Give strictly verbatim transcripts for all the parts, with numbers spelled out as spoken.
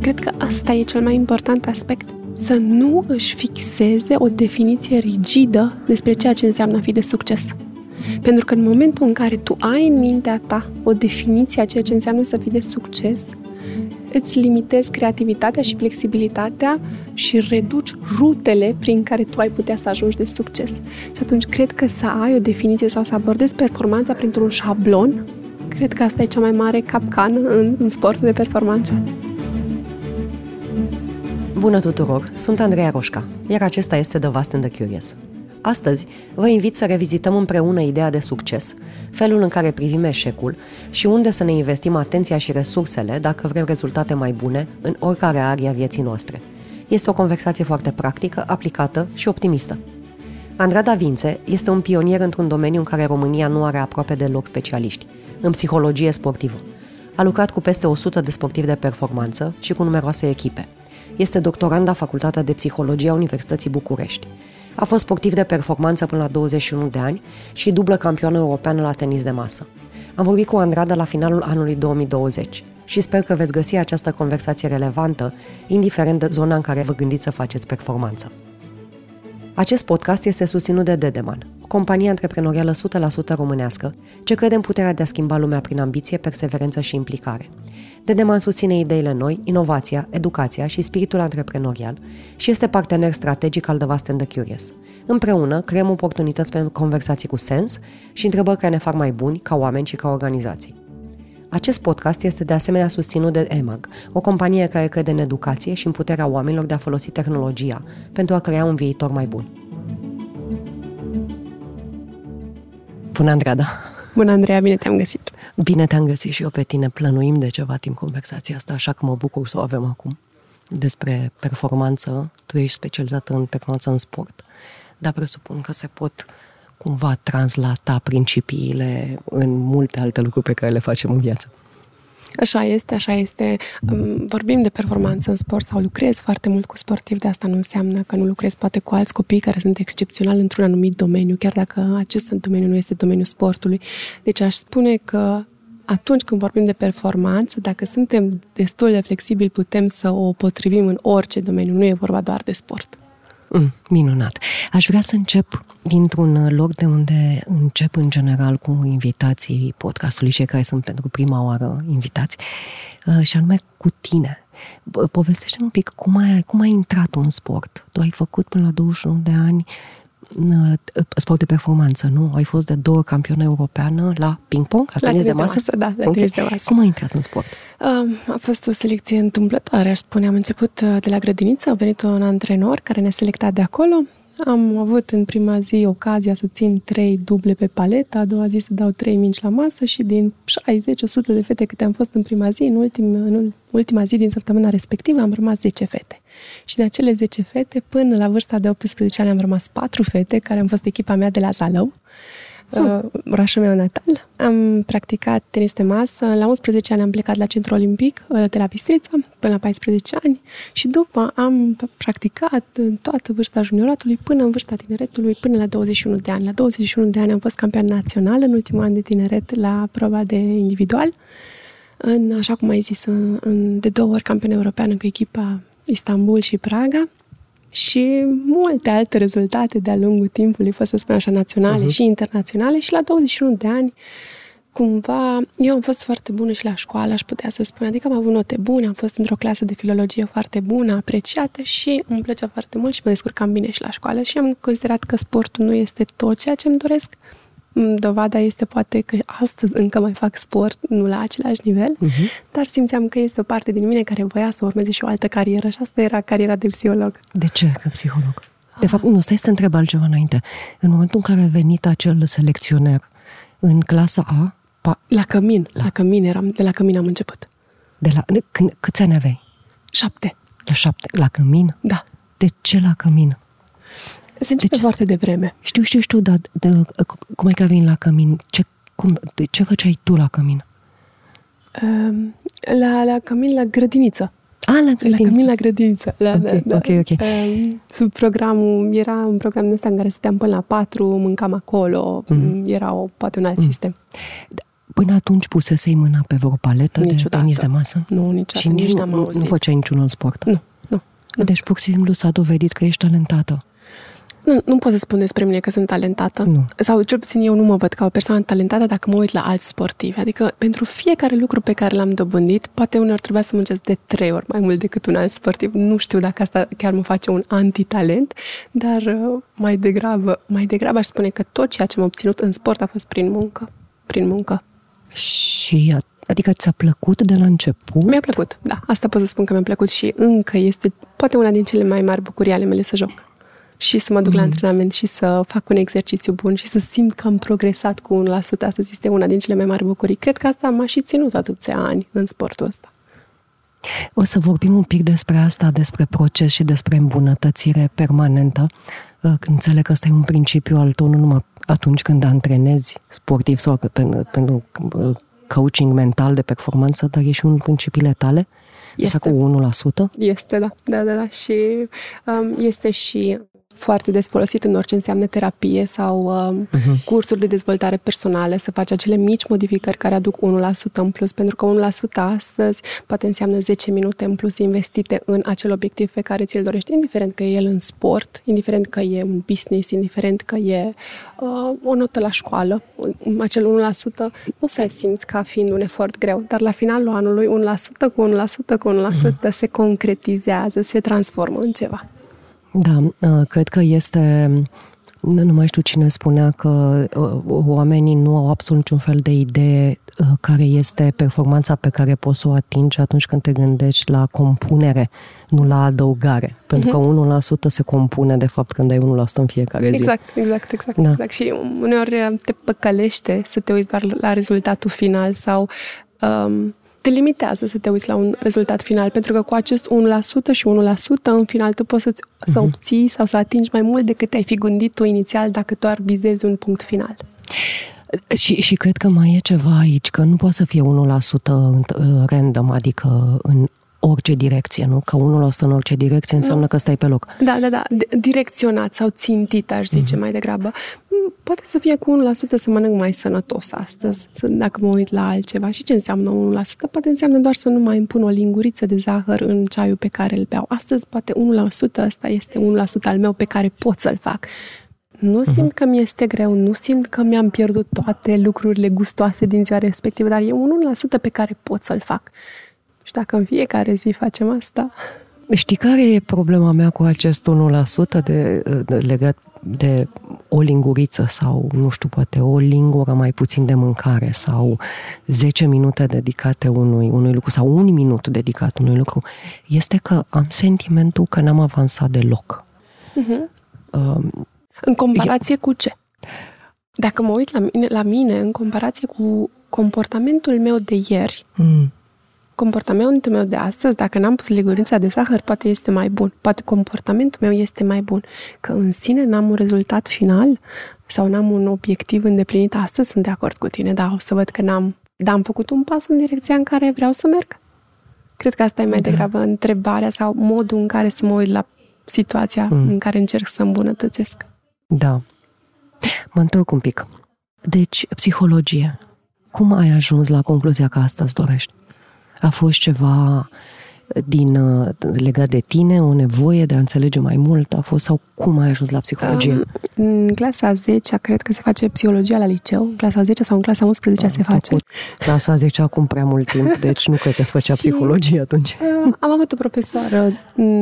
cred că asta e cel mai important aspect. Să nu își fixeze o definiție rigidă despre ceea ce înseamnă a fi de succes. Pentru că în momentul în care tu ai în mintea ta o definiție a ceea ce înseamnă să fii de succes, îți limitezi creativitatea și flexibilitatea și reduci rutele prin care tu ai putea să ajungi de succes. Și atunci cred că să ai o definiție sau să abordezi performanța printr-un șablon, cred că asta e cea mai mare capcană în, în sportul de performanță. Bună tuturor! Sunt Andreea Roșca, iar acesta este The Vast and the Curious. Astăzi vă invit să revizităm împreună ideea de succes, felul în care privim eșecul și unde să ne investim atenția și resursele dacă vrem rezultate mai bune în oricare arie a vieții noastre. Este o conversație foarte practică, aplicată și optimistă. Andrada Vințe este un pionier într-un domeniu în care România nu are aproape deloc specialiști, în psihologie sportivă. A lucrat cu peste o sută de sportivi de performanță și cu numeroase echipe. Este doctorand la Facultatea de Psihologie a Universității București. A fost sportiv de performanță până la douăzeci și unu de ani și dublă campioană europeană la tenis de masă. Am vorbit cu Andrada la finalul anului două mii douăzeci și sper că veți găsi această conversație relevantă, indiferent de zona în care vă gândiți să faceți performanță. Acest podcast este susținut de Dedeman, o companie antreprenorială o sută la sută românească, ce crede în puterea de a schimba lumea prin ambiție, perseverență și implicare. Dedeman susține ideile noi, inovația, educația și spiritul antreprenorial și este partener strategic al The Vast and the Curious. Împreună creăm oportunități pentru conversații cu sens și întrebări care ne fac mai buni ca oameni și ca organizații. Acest podcast este de asemenea susținut de E M A G, o companie care crede în educație și în puterea oamenilor de a folosi tehnologia pentru a crea un viitor mai bun. Bună, Andrada! Bună, Andreea, bine te-am găsit! Bine te-am găsit și eu pe tine. Plănuim de ceva timp conversația asta, așa că mă bucur să o avem acum. Despre performanță, tu ești specializată în performanță în sport, dar presupun că se pot cumva translata principiile în multe alte lucruri pe care le facem în viață. Așa este, așa este. Vorbim de performanță în sport sau lucrez foarte mult cu sportivi, de asta nu înseamnă că nu lucrez poate cu alți copii care sunt excepționali într-un anumit domeniu, chiar dacă acest domeniu nu este domeniul sportului. Deci aș spune că atunci când vorbim de performanță, dacă suntem destul de flexibili, putem să o potrivim în orice domeniu, nu e vorba doar de sport. Mm, minunat. Aș vrea să încep dintr-un loc de unde încep în general cu invitații podcastului, cei care sunt pentru prima oară invitați, și anume cu tine. Povestește-mi un pic cum ai, cum ai intrat în sport. Tu ai făcut până la douăzeci și unu de ani sport de performanță, nu? Ai fost de două ori campionă europeană la ping-pong, la, la tenis de masă? masă? Da, la okay. tenis de masă. Cum ai intrat în sport? A fost o selecție întâmplătoare, aș spune. Am început de la grădiniță, a venit un antrenor care ne-a selectat de acolo. Am avut în prima zi ocazia să țin trei duble pe paletă, a doua zi să dau trei mingi la masă și din șaizeci la o sută de fete câte am fost în prima zi, în, ultim, în ultima zi din săptămâna respectivă am rămas zece fete. Și de acele zece fete, până la vârsta de optsprezece ani am rămas patru fete, care am fost echipa mea de la Zalău, hmm. orașul meu natal. Am practicat tenis de masă. La unsprezece ani am plecat la Centrul Olimpic de la Bistrița până la paisprezece ani și după am practicat în toată vârsta junioratului până în vârsta tineretului, până la douăzeci și unu de ani. La douăzeci și unu de ani am fost campion național în ultimul an de tineret la proba de individual. În, așa cum ai zis, în, în, de două ori campion european cu echipa Istanbul și Praga. Și multe alte rezultate de-a lungul timpului, pot să spun așa, naționale uh-huh. și internaționale. Și la douăzeci și unu de ani, cumva, eu am fost foarte bună și la școală, aș putea să spun. Adică am avut note bune, am fost într-o clasă de filologie foarte bună, apreciată și îmi plăcea foarte mult și mă descurcam bine și la școală. Și am considerat că sportul nu este tot ceea ce îmi doresc. Dovada este poate că astăzi încă mai fac sport, nu la același nivel, uh-huh. dar simțeam că este o parte din mine care voia să urmeze și o altă carieră și asta era cariera de psiholog. De ce că psiholog? De fapt, nu, stai să te întreb altceva înainte. În momentul în care a venit acel selecționer în clasa A... Pa... La Cămin, la, la Cămin eram, de la Cămin am început. De la, de, când, câți ani aveai? Șapte. La șapte? La Cămin? Da. De ce la Cămin? Se începe deci, foarte devreme. Știu, știu, știu, dar de, cum e că vin la Cămin? Ce, cum, de, ce făceai tu la Cămin? Uh, la, la Cămin, la grădiniță. Ah, la grădiniță. La Cămin, la grădiniță. La, okay, da, ok, da. ok. Uh, sub programul, era un program de ăsta în care stăteam până la patru, mâncam acolo, mm-hmm. era o, poate un alt mm-hmm. sistem. Până atunci pusesei mâna pe vreo paletă Niciodată. de tenis de masă? Nu, niciodată, și nici nici n-am nu, auzit. nu făceai niciun alt sport? Nu, nu. nu. Deci, pur și simplu, s-a dovedit că ești talentată. Nu, nu pot să spun despre mine că sunt talentată. Nu. Sau cel puțin eu nu mă văd ca o persoană talentată dacă mă uit la alți sportivi. Adică pentru fiecare lucru pe care l-am dobândit, poate uneori trebuia să muncesc de trei ori mai mult decât un alt sportiv. Nu știu dacă asta chiar mă face un antitalent, dar mai degrabă, mai degrabă aș spune că tot ceea ce m-a obținut în sport a fost prin muncă. Prin muncă. Și adică ți-a plăcut de la început? Mi-a plăcut, da. Asta pot să spun că mi-a plăcut și încă este poate una din cele mai mari bucurii ale mele să joc. Și să mă duc mm. la antrenament și să fac un exercițiu bun și să simt că am progresat cu unu la sută. Astăzi este una din cele mai mari bucurii. Cred că asta m-a și ținut atâția ani în sportul ăsta. O să vorbim un pic despre asta, despre proces și despre îmbunătățire permanentă. Înțeleg că ăsta e un principiu al tău, nu numai atunci când antrenezi sportiv sau pentru, pentru coaching mental de performanță, dar e și unul din principiile tale? Este. Cu unu la sută? Este, da. da, da, da. Și um, este și foarte des folosit în orice înseamnă terapie sau um, uh-huh. cursuri de dezvoltare personală, să faci acele mici modificări care aduc unu la sută în plus, pentru că unu la sută astăzi poate înseamnă zece minute în plus investite în acel obiectiv pe care ți-l dorești, indiferent că e el în sport, indiferent că e un business, indiferent că e uh, o notă la școală. Acel unu la sută nu să-l simți ca fiind un efort greu, dar la finalul anului unu la sută cu unu la sută cu unu la sută uh-huh. se concretizează, se transformă în ceva. Da, cred că este, nu mai știu cine spunea că oamenii nu au absolut niciun fel de idee care este performanța pe care poți să o atingi atunci când te gândești la compunere, nu la adăugare. Pentru uh-huh. că unu la sută se compune, de fapt, când ai unu la sută în fiecare zi. Exact, exact, exact. Da. exact. Și uneori te păcălește să te uiți doar la rezultatul final sau... Um, te limitează să te uiți la un rezultat final, pentru că cu acest unu la sută și unu la sută în final tu poți să-ți, uh-huh. să obții sau să atingi mai mult decât te-ai fi gândit tu inițial dacă doar bizezi un punct final. Și, și cred că mai e ceva aici, că nu poate să fie unu la sută random, adică în orice direcție, nu? Că unu la sută în orice direcție înseamnă nu. Că stai pe loc. Da, da, da. Direcționat sau țintit, aș zice, mm-hmm. mai degrabă. Poate să fie cu unu la sută să mănânc mai sănătos astăzi, dacă mă uit la altceva. Și ce înseamnă unu la sută? Poate înseamnă doar să nu mai îmi pun o linguriță de zahăr în ceaiul pe care îl beau. Astăzi, poate unu la sută ăsta este unu la sută al meu pe care pot să-l fac. Nu simt uh-huh. că mi este greu, nu simt că mi-am pierdut toate lucrurile gustoase din ziua respectivă, dar e un unu la sută pe care pot să-l fac. Și dacă în fiecare zi facem asta... Știi care e problema mea cu acest unu la sută de, de, legat de o linguriță sau, nu știu, poate o lingură mai puțin de mâncare sau zece minute dedicate unui, unui lucru sau un minut dedicat unui lucru? Este că am sentimentul că n-am avansat deloc. Uh-huh. Uh, în comparație eu... cu ce? Dacă mă uit la mine, la mine, în comparație cu comportamentul meu de ieri, mm. comportamentul meu de astăzi, dacă n-am pus lingurița de zahăr, poate este mai bun. Poate comportamentul meu este mai bun. Că în sine n-am un rezultat final sau n-am un obiectiv îndeplinit astăzi, sunt de acord cu tine, dar o să văd că n-am, dar am făcut un pas în direcția în care vreau să merg. Cred că asta e mai da. degrabă întrebarea sau modul în care să mă uit la situația mm. în care încerc să îmbunătățesc. Da. Mă întorc un pic. Deci, psihologie. Cum ai ajuns la concluzia că asta îți dorești? A fost ceva din, legat de tine, o nevoie de a înțelege mai mult? A fost, sau cum ai ajuns la psihologie? Um, în clasa a zecea, cred că se face psihologia la liceu. În clasa a zecea sau în clasa a unsprezecea se face. Clasa a zecea acum prea mult timp, deci nu cred că se făcea psihologie atunci. Uh, am avut o profesoară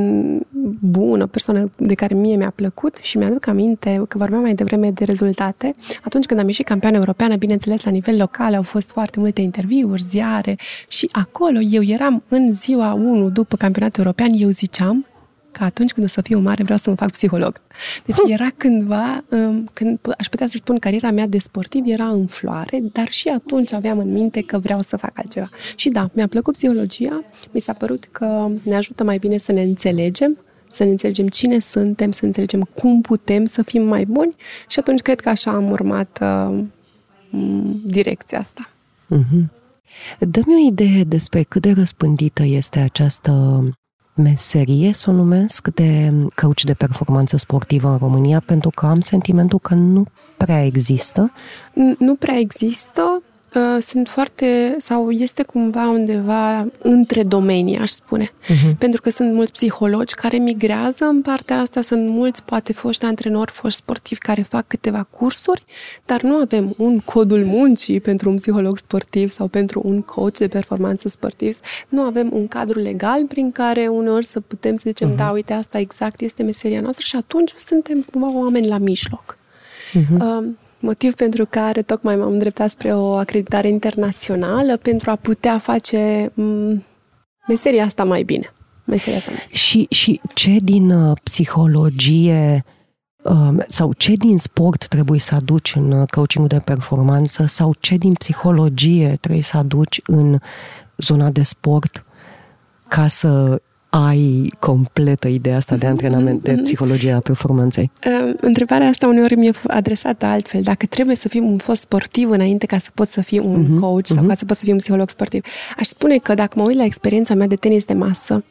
bună, persoană de care mie mi-a plăcut și mi-aduc aminte că vorbeam mai devreme de rezultate. Atunci când am ieșit campioană europeană, bineînțeles, la nivel local au fost foarte multe interviuri, ziare și acolo eu eram în ziua unu după campionatul european, eu ziceam că atunci când o să fiu mare vreau să mă fac psiholog. Deci era cândva, când aș putea să spun cariera mea de sportiv era în floare, dar și atunci aveam în minte că vreau să fac altceva. Și da, mi-a plăcut psihologia, mi s-a părut că ne ajută mai bine să ne înțelegem, să ne înțelegem cine suntem, să înțelegem cum putem să fim mai buni și atunci cred că așa am urmat uh, direcția asta. Mm-hmm. Dă-mi o idee despre cât de răspândită este această meserie, să o numesc, de coach de performanță sportivă în România, pentru că am sentimentul că nu prea există. Nu prea există. uh, sunt foarte, sau este cumva undeva între domenii, aș spune. Uh-huh. Pentru că sunt mulți psihologi care migrează în partea asta, sunt mulți, poate foști antrenori, foști sportivi care fac câteva cursuri, dar nu avem un codul muncii pentru un psiholog sportiv sau pentru un coach de performanță sportiv. Nu avem un cadru legal prin care uneori să putem să zicem, uh-huh. da, uite, asta exact este meseria noastră și atunci suntem cumva oameni la mijloc. Uh-huh. Uh, Motiv pentru care tocmai m-am îndreptat spre o acreditare internațională pentru a putea face m- meseria asta mai bine. Meseria asta mai bine. Și, și ce din uh, psihologie uh, sau ce din sport trebuie să aduci în uh, coaching-ul de performanță sau ce din psihologie trebuie să aduci în zona de sport ca să ai completă ideea asta de antrenament, de psihologie a performanței? Întrebarea asta uneori mi-e adresată altfel. Dacă trebuie să fii un fost sportiv înainte ca să poți să fii un uh-huh, coach sau uh-huh. ca să poți să fii un psiholog sportiv, aș spune că dacă mă uit la experiența mea de tenis de masă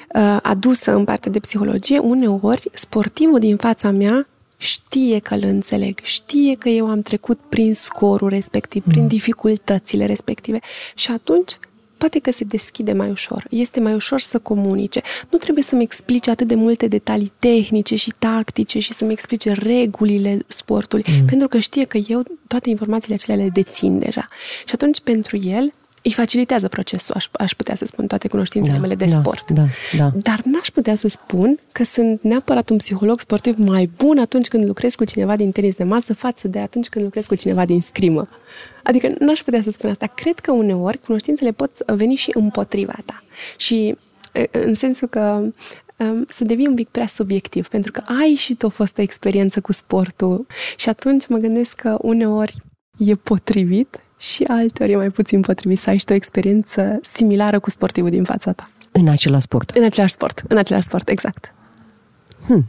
adusă în partea de psihologie, uneori sportivul din fața mea știe că îl înțeleg, știe că eu am trecut prin scorul respectiv, prin uh-huh. dificultățile respective și atunci poate că se deschide mai ușor. Este mai ușor să comunice. Nu trebuie să-mi explice atât de multe detalii tehnice și tactice și să-mi explice regulile sportului, mm. pentru că știe că eu toate informațiile acelea le dețin deja. Și atunci, pentru el, îi facilitează procesul, aș, aș putea să spun, toate cunoștințele da, mele de da, sport. Da, da. Dar n-aș putea să spun că sunt neapărat un psiholog sportiv mai bun atunci când lucrez cu cineva din tenis de masă față de atunci când lucrez cu cineva din scrimă. Adică n-aș putea să spun asta. Cred că uneori cunoștințele pot veni și împotriva ta. Și în sensul că um, să devii un pic prea subiectiv, pentru că ai și tu o fostă experiență cu sportul și atunci mă gândesc că uneori e potrivit și alteori e mai puțin potrivit să ai și tu o experiență similară cu sportivul din fața ta. În același sport. În același sport, în același sport, exact. Hmm.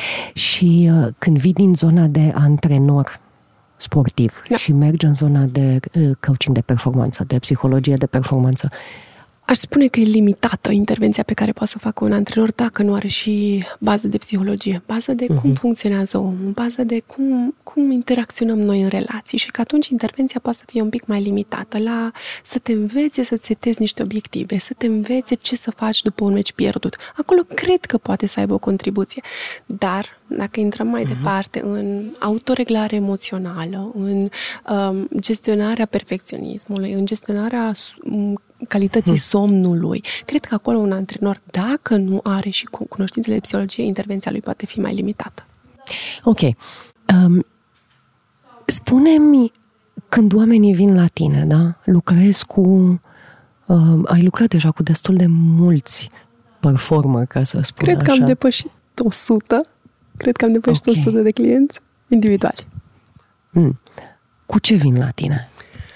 Și uh, când vii din zona de antrenor sportiv da. și mergi în zona de uh, coaching de performanță, de psihologie de performanță, aș spune că e limitată intervenția pe care poate să o facă un antrenor dacă nu are și bază de psihologie, bază de uh-huh. cum funcționează omul, bază de cum, cum interacționăm noi în relații și că atunci intervenția poate să fie un pic mai limitată la să te învețe să-ți setezi niște obiective, să te învețe ce să faci după un meci pierdut. Acolo cred că poate să aibă o contribuție, dar dacă intrăm mai uh-huh. departe în autoreglare emoțională, în um, gestionarea perfecționismului, în gestionarea um, calității hmm. somnului. Cred că acolo un antrenor, dacă nu are și cunoștințele de psihologie, intervenția lui poate fi mai limitată. Ok. Um, spune-mi, când oamenii vin la tine, da? Lucrezi cu... Um, ai lucrat deja cu destul de mulți performer, ca să spun Cred așa. că am depășit o sută. Cred că am depășit okay. o sută de clienți individuali. Hmm. Cu ce vin la tine?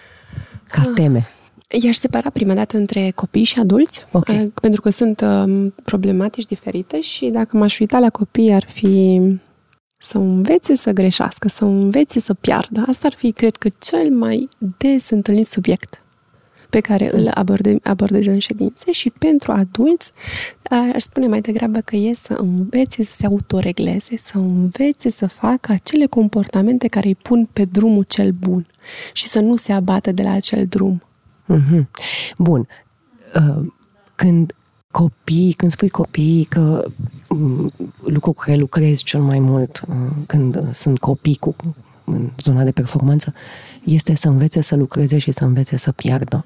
Ca ah. teme? I-aș separa prima dată între copii și adulți, okay. pentru că sunt um, problematici diferite și dacă m-aș uita la copii ar fi să învețe să greșească, să învețe să piardă. Asta ar fi, cred că, cel mai des întâlnit subiect pe care îl aborde, abordez în ședințe și pentru adulți aș spune mai degrabă că e să învețe să se autoregleze, să învețe să facă acele comportamente care îi pun pe drumul cel bun și să nu se abată de la acel drum. Mm-hmm. Bun. Când copii, când spui copii că lucrul cu care lucrezi cel mai mult când sunt copii cu, în zona de performanță este să învețe să lucreze și să învețe să piardă.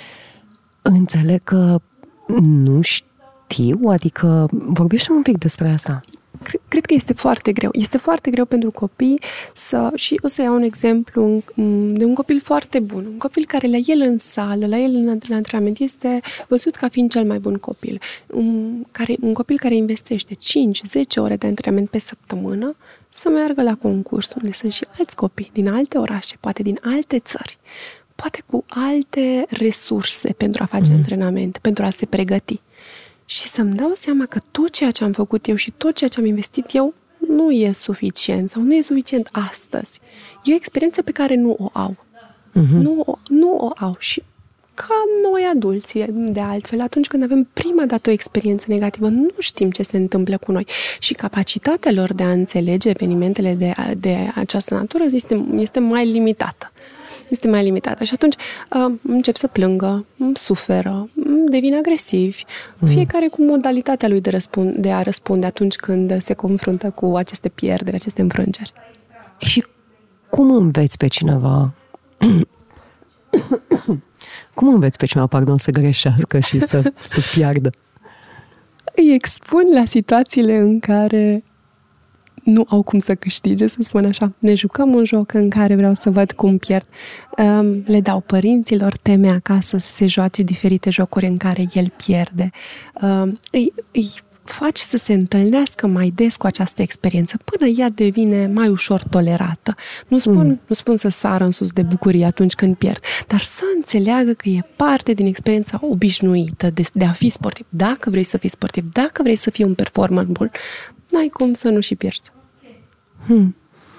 Înțeleg că nu știu, adică vorbește un pic despre asta. Cred că este foarte greu. Este foarte greu pentru copii să... Și o să iau un exemplu de un copil foarte bun. Un copil care la el în sală, la el în antrenament, este văzut ca fiind cel mai bun copil. Un, care, un copil care investește cinci zece ore de antrenament pe săptămână să meargă la concurs, unde sunt și alți copii din alte orașe, poate din alte țări, poate cu alte resurse pentru a face mm. antrenament, pentru a se pregăti. Și să-mi dau seama că tot ceea ce am făcut eu și tot ceea ce am investit eu nu e suficient sau nu e suficient astăzi. E o experiență pe care nu o au. Uh-huh. Nu, o, nu o au. Și ca noi adulții, de altfel, atunci când avem prima dată o experiență negativă, nu știm ce se întâmplă cu noi. Și capacitatea lor de a înțelege evenimentele de, de această natură este, este mai limitată. este mai limitată. Și atunci uh, încep să plângă, suferă, devin agresivi, mm. fiecare cu modalitatea lui de, răspund, de a răspunde atunci când se confruntă cu aceste pierderi, aceste înfrângeri. Și cum înveți pe cineva cum înveți pe cineva, pardon, să greșească și să, să piardă? Îi expun la situațiile în care nu au cum să câștige, să spun așa. Ne jucăm un joc în care vreau să văd cum pierd. Le dau părinților teme acasă să se joace diferite jocuri în care el pierde. Îi, îi faci să se întâlnească mai des cu această experiență până ea devine mai ușor tolerată. Nu spun, mm. nu spun să sară în sus de bucurie atunci când pierd, dar să înțeleagă că e parte din experiența obișnuită de, de a fi sportiv. Dacă vrei să fii sportiv, dacă vrei să fii un performer bun, n-ai cum să nu și pierzi. Hmm.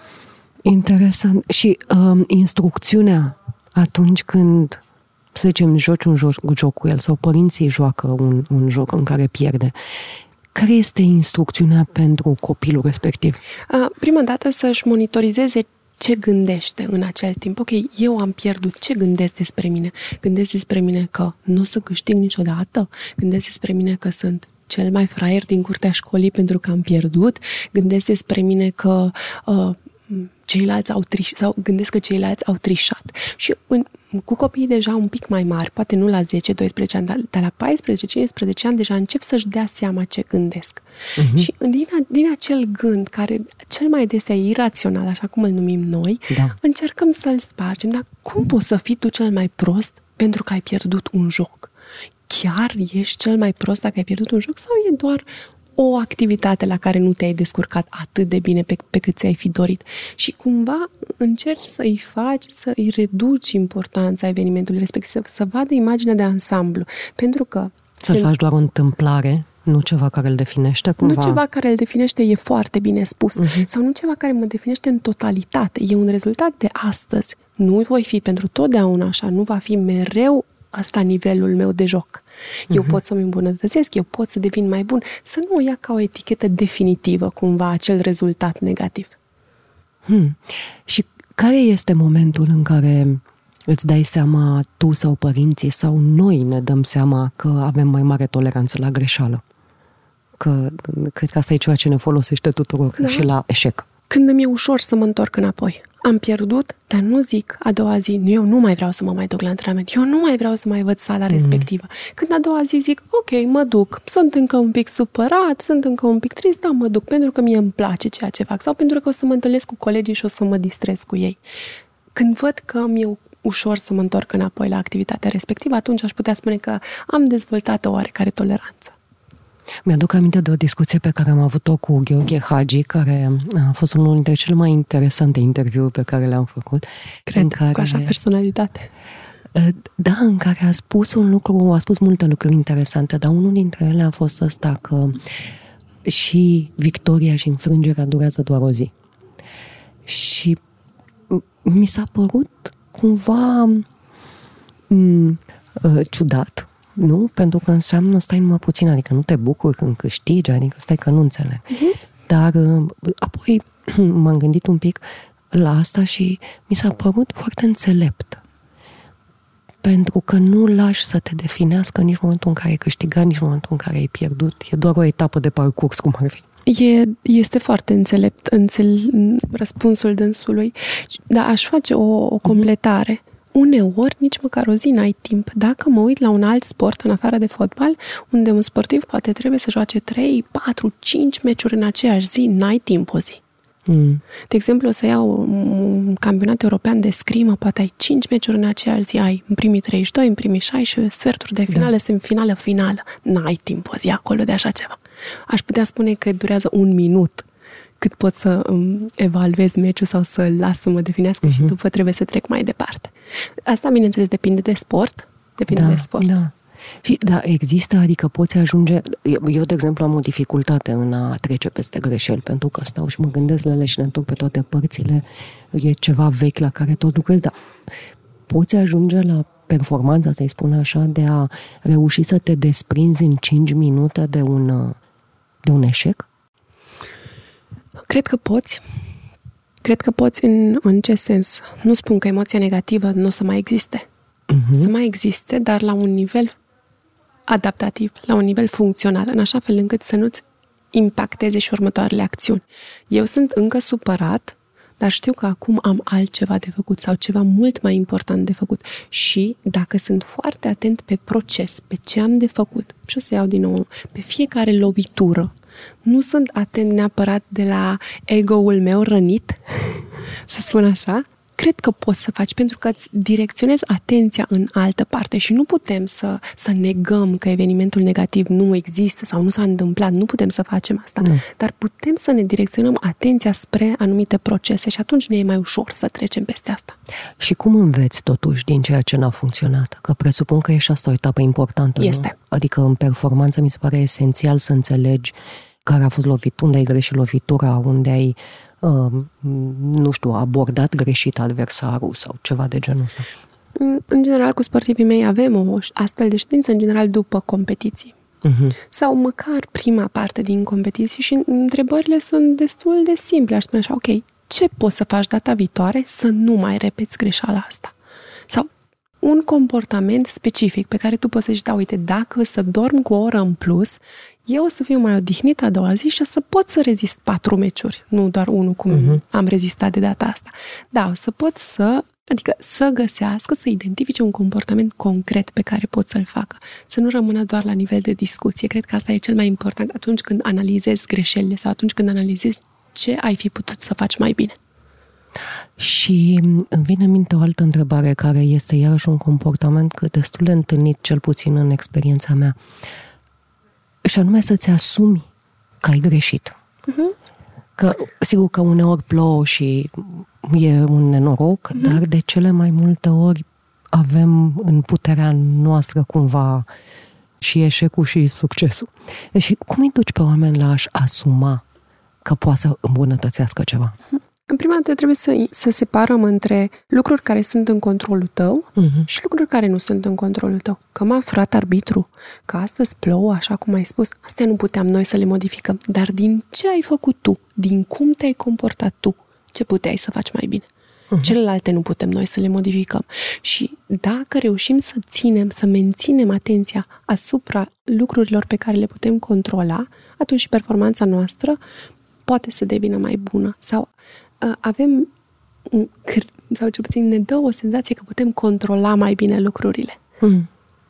Interesant. Și um, instrucțiunea atunci când, să zicem, joci un joc, joc cu el sau părinții joacă un, un joc în care pierde, care este instrucțiunea pentru copilul respectiv? Uh, prima dată să-și monitorizeze ce gândește în acel timp. Ok, eu am pierdut. Ce gândesc despre mine? Gândesc despre mine că nu o să câștig niciodată? Gândesc despre mine că sunt cel mai fraier din curtea școlii pentru că am pierdut? Gândesc despre mine că uh, ceilalți au trișat sau gândesc că ceilalți au trișat. Și în, cu copiii deja un pic mai mari, poate nu la zece doisprezece ani, dar, dar la paisprezece cincisprezece ani deja încep să-și dea seama ce gândesc. Uh-huh. Și din, din acel gând, care cel mai desea e irațional, așa cum îl numim noi, da. încercăm să-l spargem. Dar cum poți să fii tu cel mai prost pentru că ai pierdut un joc? Chiar ești cel mai prost dacă ai pierdut un joc sau e doar o activitate la care nu te-ai descurcat atât de bine pe, pe cât ți-ai fi dorit? Și cumva încerci să-i faci, să-i reduci importanța evenimentului respectiv, să, să vadă imaginea de ansamblu. Pentru că... Să-l se... faci doar o întâmplare, nu ceva care îl definește cumva? Nu ceva care îl definește, e foarte bine spus. Uh-huh. Sau nu ceva care mă definește în totalitate. E un rezultat de astăzi. Nu voi fi pentru totdeauna așa, nu va fi mereu asta nivelul meu de joc. Eu uh-huh. pot să-mi îmbunătățesc, eu pot să devin mai bun, să nu o ia ca o etichetă definitivă, cumva, acel rezultat negativ. Hmm. Și care este momentul în care îți dai seama tu sau părinții sau noi ne dăm seama că avem mai mare toleranță la greșeală? Că cred că asta e ceea ce ne folosește tuturor, da. Și la eșec. Când îmi e ușor să mă întorc înapoi. Am pierdut, dar nu zic a doua zi, eu nu mai vreau să mă mai duc la antrenament, eu nu mai vreau să mai văd sala mm. respectivă. Când a doua zi zic, ok, mă duc, sunt încă un pic supărat, sunt încă un pic trist, dar mă duc pentru că mie îmi place ceea ce fac sau pentru că o să mă întâlnesc cu colegii și o să mă distrez cu ei. Când văd că mi-e ușor să mă întorc înapoi la activitatea respectivă, atunci aș putea spune că am dezvoltat o oarecare toleranță. Mi-aduc aminte de o discuție pe care am avut-o cu Gheorghe Hagi, care a fost unul dintre cele mai interesante interviuri pe care le-am făcut. Cred, care, cu așa personalitate. Da, în care a spus un lucru, a spus multe lucruri interesante, dar unul dintre ele a fost ăsta că și victoria și înfrângerea durează doar o zi. Și mi s-a părut cumva m- ciudat, nu? Pentru că înseamnă stai numai puțin, adică nu te bucuri când câștigi, adică stai că nu înțeleg. Uh-huh. Dar apoi m-am gândit un pic la asta și mi s-a părut foarte înțelept. Pentru că nu lași să te definească nici momentul în care ai câștigat, nici momentul în care ai pierdut. E doar o etapă de parcurs, cum ar fi. E, este foarte înțelept înțel, răspunsul dânsului. Dar aș face o, o completare. Uneori, nici măcar o zi n-ai timp. Dacă mă uit la un alt sport, în afară de fotbal, unde un sportiv poate trebuie să joace trei, patru, cinci meciuri în aceeași zi, n-ai timp o zi. Mm. De exemplu, o să iau un campionat european de scrimă, poate ai cinci meciuri în aceeași zi, ai în primii treizeci și doi, în primii șaisprezece, sferturi de finală, da. Semifinală, finală. N-ai timp o zi acolo de așa ceva. Aș putea spune că durează un minut cât pot să um, evaluez meciul sau să-l las să mă definească uh-huh. și după trebuie să trec mai departe. Asta, bineînțeles, depinde de sport. Depinde da, de sport. Da. Și, da, există, adică poți ajunge... Eu, eu, de exemplu, am o dificultate în a trece peste greșeli, pentru că stau și mă gândesc la ele și le întorc pe toate părțile. E ceva vechi la care tot lucrez, dar poți ajunge la performanța, să-i spun așa, de a reuși să te desprinzi în cinci minute de un, de un eșec? Cred că poți. Cred că poți în, în ce sens? Nu spun că emoția negativă nu o să mai existe. Uh-huh. Să mai existe, dar la un nivel adaptativ, la un nivel funcțional, în așa fel încât să nu-ți impacteze și următoarele acțiuni. Eu sunt încă supărat, dar știu că acum am altceva de făcut sau ceva mult mai important de făcut. Și dacă sunt foarte atent pe proces, pe ce am de făcut, și o să iau din nou, pe fiecare lovitură, nu sunt atent neapărat de la ego-ul meu rănit, să spun așa, cred că poți să faci, pentru că îți direcționezi atenția în altă parte și nu putem să, să negăm că evenimentul negativ nu există sau nu s-a întâmplat, nu putem să facem asta, nu. Dar putem să ne direcționăm atenția spre anumite procese și atunci ne e mai ușor să trecem peste asta. Și cum înveți totuși din ceea ce n-a funcționat? Că presupun că e și asta o etapă importantă, este. Nu? Adică în performanță mi se pare esențial să înțelegi care a fost lovit, unde ai greșit lovitura, unde ai Uh, nu știu, abordat greșit adversarul sau ceva de genul ăsta. În general, cu sportivii mei avem o astfel de ședință, în general, după competiții. Uh-huh. Sau măcar prima parte din competiții și întrebările sunt destul de simple. Aș spune așa, ok, ce poți să faci data viitoare să nu mai repeți greșeala asta? Sau un comportament specific pe care tu poți să zici, da, uite, dacă să dorm cu o oră în plus, eu o să fiu mai odihnită a doua zi și o să pot să rezist patru meciuri, nu doar unul cum uh-huh. am rezistat de data asta. Da, o să pot să, adică să găsească, să identifice un comportament concret pe care pot să-l facă. Să nu rămână doar la nivel de discuție. Cred că asta e cel mai important atunci când analizezi greșelile sau atunci când analizezi ce ai fi putut să faci mai bine. Și îmi vine în minte o altă întrebare care este iarăși un comportament destul de întâlnit, cel puțin în experiența mea. Și anume să-ți asumi că ai greșit. Uh-huh. Că, sigur că uneori plouă și e un nenoroc, uh-huh. dar de cele mai multe ori avem în puterea noastră cumva și eșecul și succesul. Deci cum îi duci pe oameni la a-și asuma că poate să îmbunătățească ceva? Uh-huh. În prima dată trebuie să, să separăm între lucruri care sunt în controlul tău uh-huh. și lucruri care nu sunt în controlul tău. Că m-a furat arbitru, că astăzi plouă, așa cum ai spus, astea nu puteam noi să le modificăm. Dar din ce ai făcut tu, din cum te-ai comportat tu, ce puteai să faci mai bine? Uh-huh. Celelalte nu putem noi să le modificăm. Și dacă reușim să ținem, să menținem atenția asupra lucrurilor pe care le putem controla, atunci și performanța noastră poate să devină mai bună. Sau avem, sau cel puțin ne dă o senzație că putem controla mai bine lucrurile. Hmm.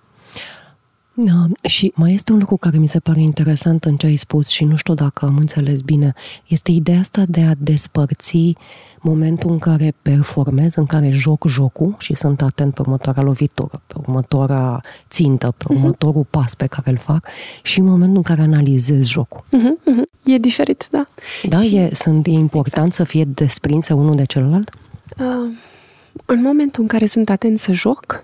Da, și mai este un lucru care mi se pare interesant în ce ai spus și nu știu dacă am înțeles bine. Este ideea asta de a despărți momentul în care performez, în care joc jocul și sunt atent pe următoarea lovitură, pe următoarea țintă, pe uh-huh. următorul pas pe care îl fac și momentul în care analizez jocul. Uh-huh, uh-huh. E diferit, da. Da, și... e, sunt, e important exact. Să fie desprinse unul de celălalt? Uh, în momentul în care sunt atent să joc,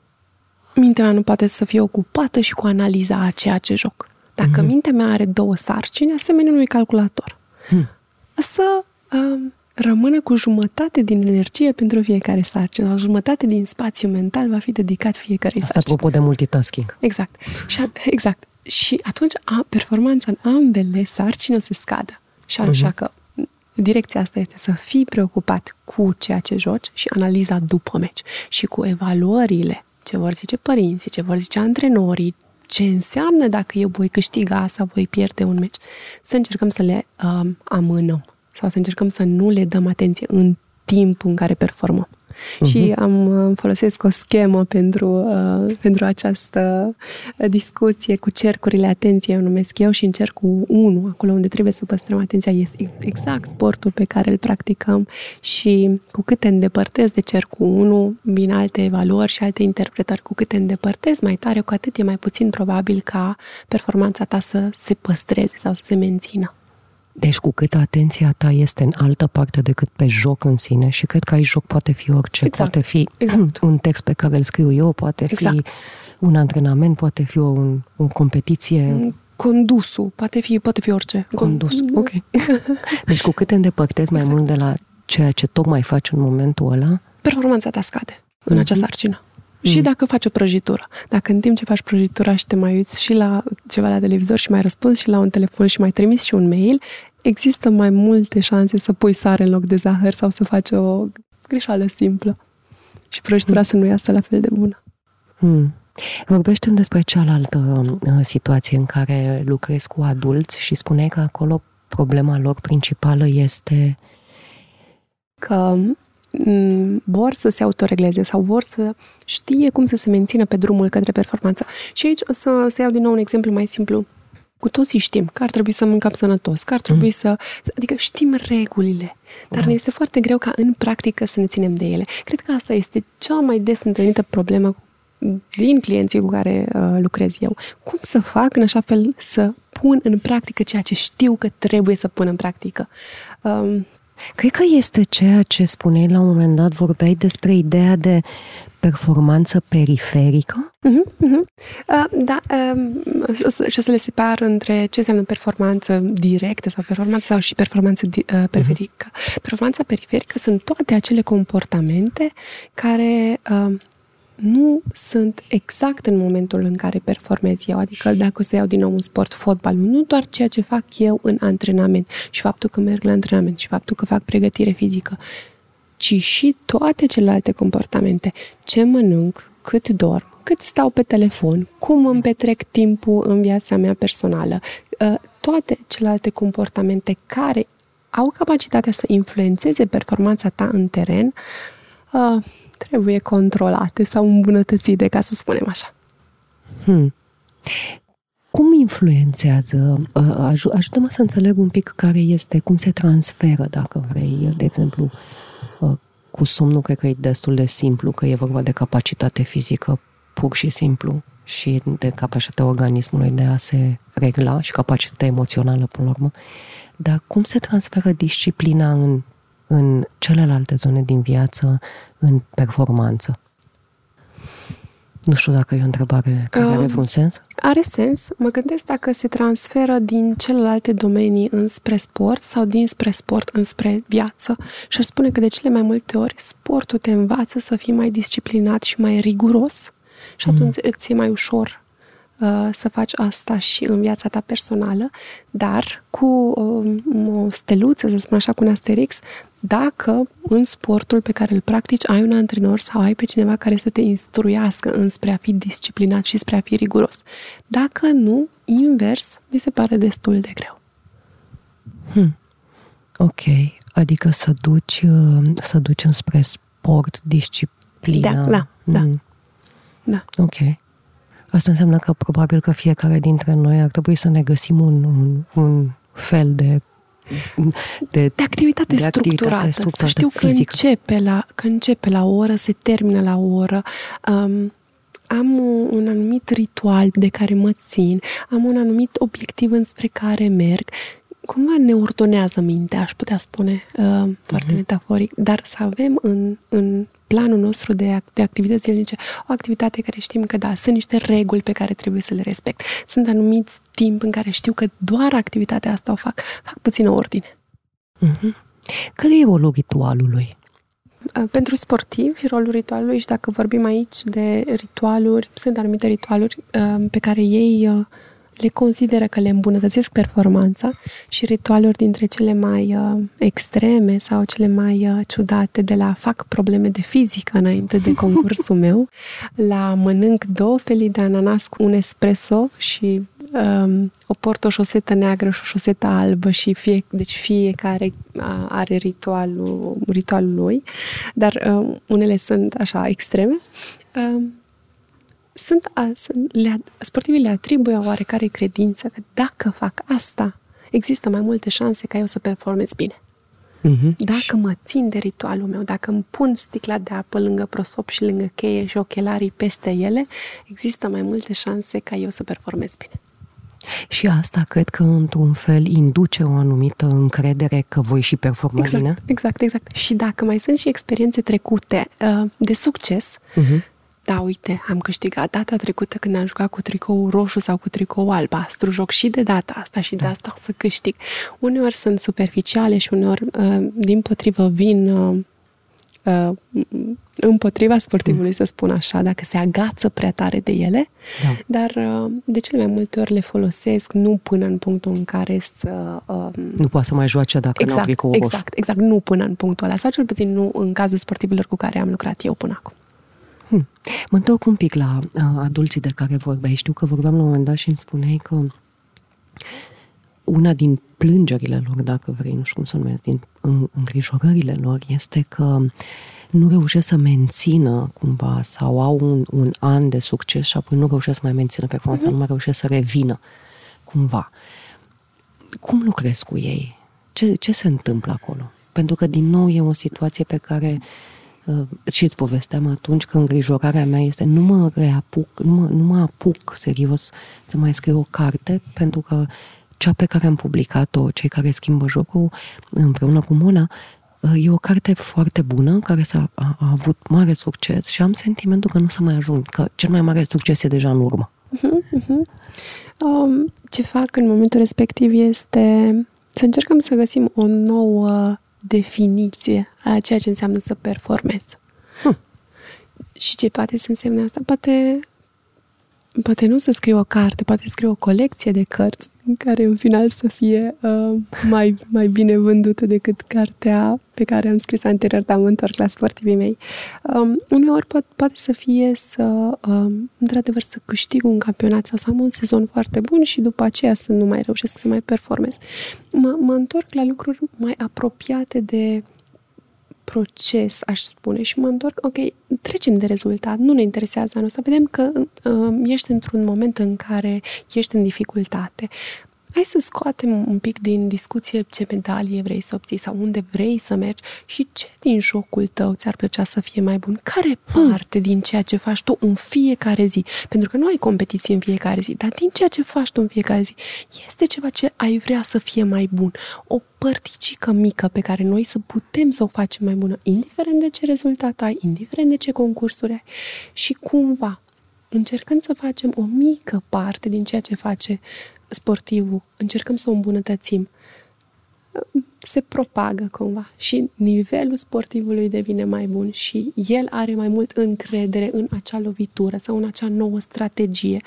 mintea mea nu poate să fie ocupată și cu analiza a ceea ce joc. Dacă uh-huh. mintea mea are două sarcini, asemenea unui calculator. Hmm. Să uh, rămână cu jumătate din energie pentru fiecare sarcină. O jumătate din spațiu mental va fi dedicat fiecarei sarcini. Asta apropo de multitasking. Exact. Și, a, exact. Și atunci a, performanța în ambele sarcini o să scadă. Și așa uh-huh. că direcția asta este să fii preocupat cu ceea ce joci și analiza după meci. Și cu evaluările. Ce vor zice părinții, ce vor zice antrenorii, ce înseamnă dacă eu voi câștiga sau voi pierde un meci. Să încercăm să le uh, amânăm sau să încercăm să nu le dăm atenție în timpul în care performăm. Uh-huh. Și am folosesc o schemă pentru, uh, pentru această discuție cu cercurile atenției, o numesc eu, și în cercul unu, acolo unde trebuie să păstrăm atenția, este exact sportul pe care îl practicăm și cu cât te îndepărtezi de cercul unu, vin alte evaluări și alte interpretări, cu cât te îndepărtezi mai tare, cu atât e mai puțin probabil ca performanța ta să se păstreze sau să se mențină. Deci cu cât atenția ta este în altă parte decât pe joc în sine, și cred că aici joc poate fi orice, exact. Poate fi exact. un text pe care îl scriu eu, poate exact. fi un antrenament, poate fi o, un, o competiție. Condusul, poate fi, poate fi orice. Condus, ok. Deci cu cât te îndepărtezi mai exact. mult de la ceea ce tocmai faci în momentul ăla, performanța ta scade mm-hmm. în acea sarcină. Mm. Și dacă faci o prăjitură. Dacă în timp ce faci prăjitura și te mai uiți și la ceva la televizor și mai răspunzi și la un telefon și mai trimiți și un mail, există mai multe șanse să pui sare în loc de zahăr sau să faci o greșeală simplă și prăjitura mm. să nu iasă la fel de bună. Mm. Vorbește-mi despre cealaltă uh, situație în care lucrezi cu adulți și spuneai că acolo problema lor principală este că m- vor să se autoregleze sau vor să știe cum să se mențină pe drumul către performanță. Și aici o să, să iau din nou un exemplu mai simplu. Cu toții știm că ar trebui să mâncăm sănătos, că ar trebui mm. să... Adică știm regulile, dar da. ne este foarte greu ca în practică să ne ținem de ele. Cred că asta este cea mai des întâlnită problemă din clienții cu care uh, lucrez eu. Cum să fac în așa fel să pun în practică ceea ce știu că trebuie să pun în practică? Um, Cred că este ceea ce spuneai la un moment dat, vorbeai despre ideea de performanță periferică? Uh-huh, uh-huh. Uh, da, uh, și să le separ între ce înseamnă performanță directă sau performanță sau și performanță uh, periferică. Uh-huh. Performanța periferică sunt toate acele comportamente care uh, nu sunt exact în momentul în care performez eu. Adică dacă o să iau din nou un sport, fotbalul, nu doar ceea ce fac eu în antrenament și faptul că merg la antrenament și faptul că fac pregătire fizică, ci și toate celelalte comportamente. Ce mănânc, cât dorm, cât stau pe telefon, cum îmi petrec timpul în viața mea personală. Toate celelalte comportamente care au capacitatea să influențeze performanța ta în teren trebuie controlate sau îmbunătățite, ca să spunem așa. Hmm. Cum influențează? Aj- ajută-mă să înțeleg un pic care este, cum se transferă, dacă vrei, de exemplu, cu somnul, cred că e destul de simplu, că e vorba de capacitate fizică pur și simplu și de capacitatea organismului de a se regla și capacitatea emoțională, până la urmă. Dar cum se transferă disciplina în, în celelalte zone din viață, în performanță? Nu știu dacă e o întrebare care are vreun sens. Are sens. Mă gândesc dacă se transferă din celelalte domenii înspre sport sau dinspre sport înspre viață. Și aș spune că de cele mai multe ori sportul te învață să fii mai disciplinat și mai riguros și atunci mm. îți e mai ușor uh, să faci asta și în viața ta personală, dar cu uh, o steluță, să spun așa, cu un asterix, dacă în sportul pe care îl practici ai un antrenor sau ai pe cineva care să te instruiască înspre a fi disciplinat și spre a fi riguros. Dacă nu, invers, mi se pare destul de greu. Hmm. Ok. Adică să duci, să duci înspre sport, disciplina. Da, da, da. Hmm. da. Ok. Asta înseamnă că probabil că fiecare dintre noi ar trebui să ne găsim un, un, un fel de De, de activitate de structurată. Activitate structurată să știu fizică. că începe, la, că începe la o oră, se termină la o oră. Um, am un, un anumit ritual de care mă țin, am un anumit obiectiv înspre care merg. Cumva ne ordonează mintea, aș putea spune, uh, foarte uh-huh. metaforic, dar să avem în, în planul nostru de, de activități zilnice o activitate care știm că da, sunt niște reguli pe care trebuie să le respect. Sunt anumiți timp în care știu că doar activitatea asta o fac. Fac puțină ordine. Uh-huh. Care e rolul ritualului? Pentru sportivi, rolul ritualului, și dacă vorbim aici de ritualuri, sunt anumite ritualuri pe care ei le consideră că le îmbunătățesc performanța și ritualuri dintre cele mai uh, extreme sau cele mai uh, ciudate, de la fac probleme de fizică înainte de concursul meu, la mănânc două felii de ananas cu un espresso și um, o port o șosetă neagră și o șosetă albă și fie, deci fiecare are ritualul, ritualul lui, dar uh, unele sunt așa extreme. Uh, Sunt, a, sunt, le, sportivii le atribuie o oarecare credință că dacă fac asta, există mai multe șanse ca eu să performez bine. Uh-huh. Dacă mă țin de ritualul meu, dacă îmi pun sticla de apă lângă prosop și lângă cheie și ochelarii peste ele, există mai multe șanse ca eu să performez bine. Și asta cred că într-un fel induce o anumită încredere că voi și performa exact, bine. Exact, exact. Și dacă mai sunt și experiențe trecute uh, de succes, uh-huh. da, uite, am câștigat data trecută când am jucat cu tricou roșu sau cu tricou albastru, joc și de data asta și de asta să câștig. Uneori sunt superficiale și uneori, uh, din potrivă, vin uh, uh, împotriva sportivului, mm. să spun așa, dacă se agață prea tare de ele, da. Dar uh, de cele mai multe ori le folosesc nu până în punctul în care să... Uh, nu poate să mai joace dacă exact, n-au tricou roșu. Exact, exact, nu până în punctul ăla, sau cel puțin nu în cazul sportivilor cu care am lucrat eu până acum. Hmm. Mă întorc un pic la uh, adulții de care vorbeai. Știu că vorbeam la un moment dat și îmi spuneai că una din plângerile lor, dacă vrei, nu știu cum să numesc, din îngrijorările lor, este că nu reușesc să mențină cumva sau au un, un an de succes și apoi nu reușesc să mai mențină performanța, mm-hmm. nu mai reușesc să revină cumva. Cum lucrezi cu ei? Ce, ce se întâmplă acolo? Pentru că, din nou, e o situație pe care uh, și îți povesteam atunci că îngrijorarea mea este nu mă reapuc, nu mă, nu mă apuc serios să mai scriu o carte, pentru că cea pe care am publicat-o, Cei care schimbă jocul, împreună cu Mona, e o carte foarte bună, care s-a, a, a avut mare succes și am sentimentul că nu să mai ajung, că cel mai mare succes e deja în urmă. Uh-huh, uh-huh. Um, ce fac în momentul respectiv este să încercăm să găsim o nouă definiție a ceea ce înseamnă să performez. Hmm. Și ce poate să însemne asta? Poate, poate nu să scriu o carte, poate să scriu o colecție de cărți care în final să fie uh, mai, mai bine vândută decât cartea pe care am scris anterior, dar mă întorc la sportivii mei. Um, uneori po- poate să fie să, um, într-adevăr, să câștig un campionat sau să am un sezon foarte bun și după aceea să nu mai reușesc să mai performez. Mă, mă întorc la lucruri mai apropiate de proces, aș spune, și mă întorc, ok, trecem de rezultat, nu ne interesează anul ăsta, vedem că uh, ești într-un moment în care ești în dificultate. Hai să scoatem un pic din discuție ce medalie vrei să obții sau unde vrei să mergi și ce din jocul tău ți-ar plăcea să fie mai bun. Care parte din ceea ce faci tu în fiecare zi? Pentru că nu ai competiții în fiecare zi, dar din ceea ce faci tu în fiecare zi este ceva ce ai vrea să fie mai bun. O părticică mică pe care noi să putem să o facem mai bună, indiferent de ce rezultat ai, indiferent de ce concursuri ai. Și cumva, încercând să facem o mică parte din ceea ce face sportivul, încercăm să o îmbunătățim, se propagă cumva și nivelul sportivului devine mai bun și el are mai mult încredere în acea lovitură sau în acea nouă strategie.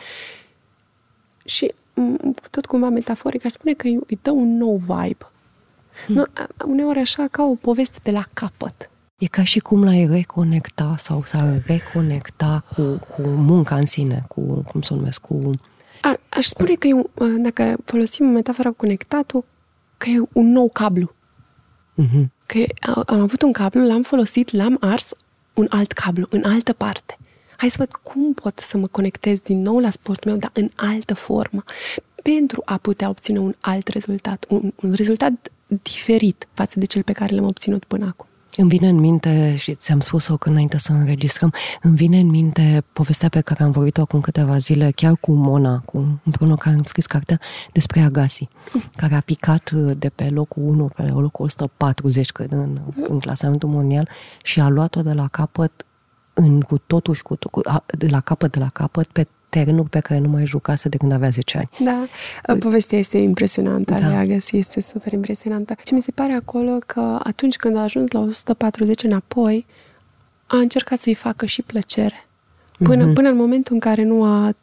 Și tot cumva metaforic aș spune că îi dă un nou vibe. Hmm. Nu, uneori așa ca o poveste de la capăt. E ca și cum l-ai reconecta sau s-ar reconecta cu, cu munca în sine, cu, cum să o numesc, cu... A, aș spune că, e, dacă folosim metafora cu conectatul, că e un nou cablu. Uh-huh. Că e, am avut un cablu, l-am folosit, l-am ars, un alt cablu, în altă parte. Hai să văd cum pot să mă conectez din nou la sportul meu, dar în altă formă, pentru a putea obține un alt rezultat, un, un rezultat diferit față de cel pe care l-am obținut până acum. Îmi vine în minte, și ți-am spus-o când înainte să înregistrăm, îmi vine în minte povestea pe care am vorbit-o acum câteva zile, chiar cu Mona, cu, împreună care am scris cartea, despre Agassi, care a picat de pe locul unu, pe locul o sută patruzeci, cred, în, în clasamentul mondial și a luat-o de la capăt, în, cu totul și cu, cu de la capăt, de la capăt, pe terenuri pe care nu mai jucase de când avea zece ani. Da, povestea este impresionantă, da. Agassi este super impresionantă. Și mi se pare acolo că atunci când a ajuns la o sută patruzeci înapoi, a încercat să-i facă și plăcere. Până, mm-hmm. până în momentul în care nu a,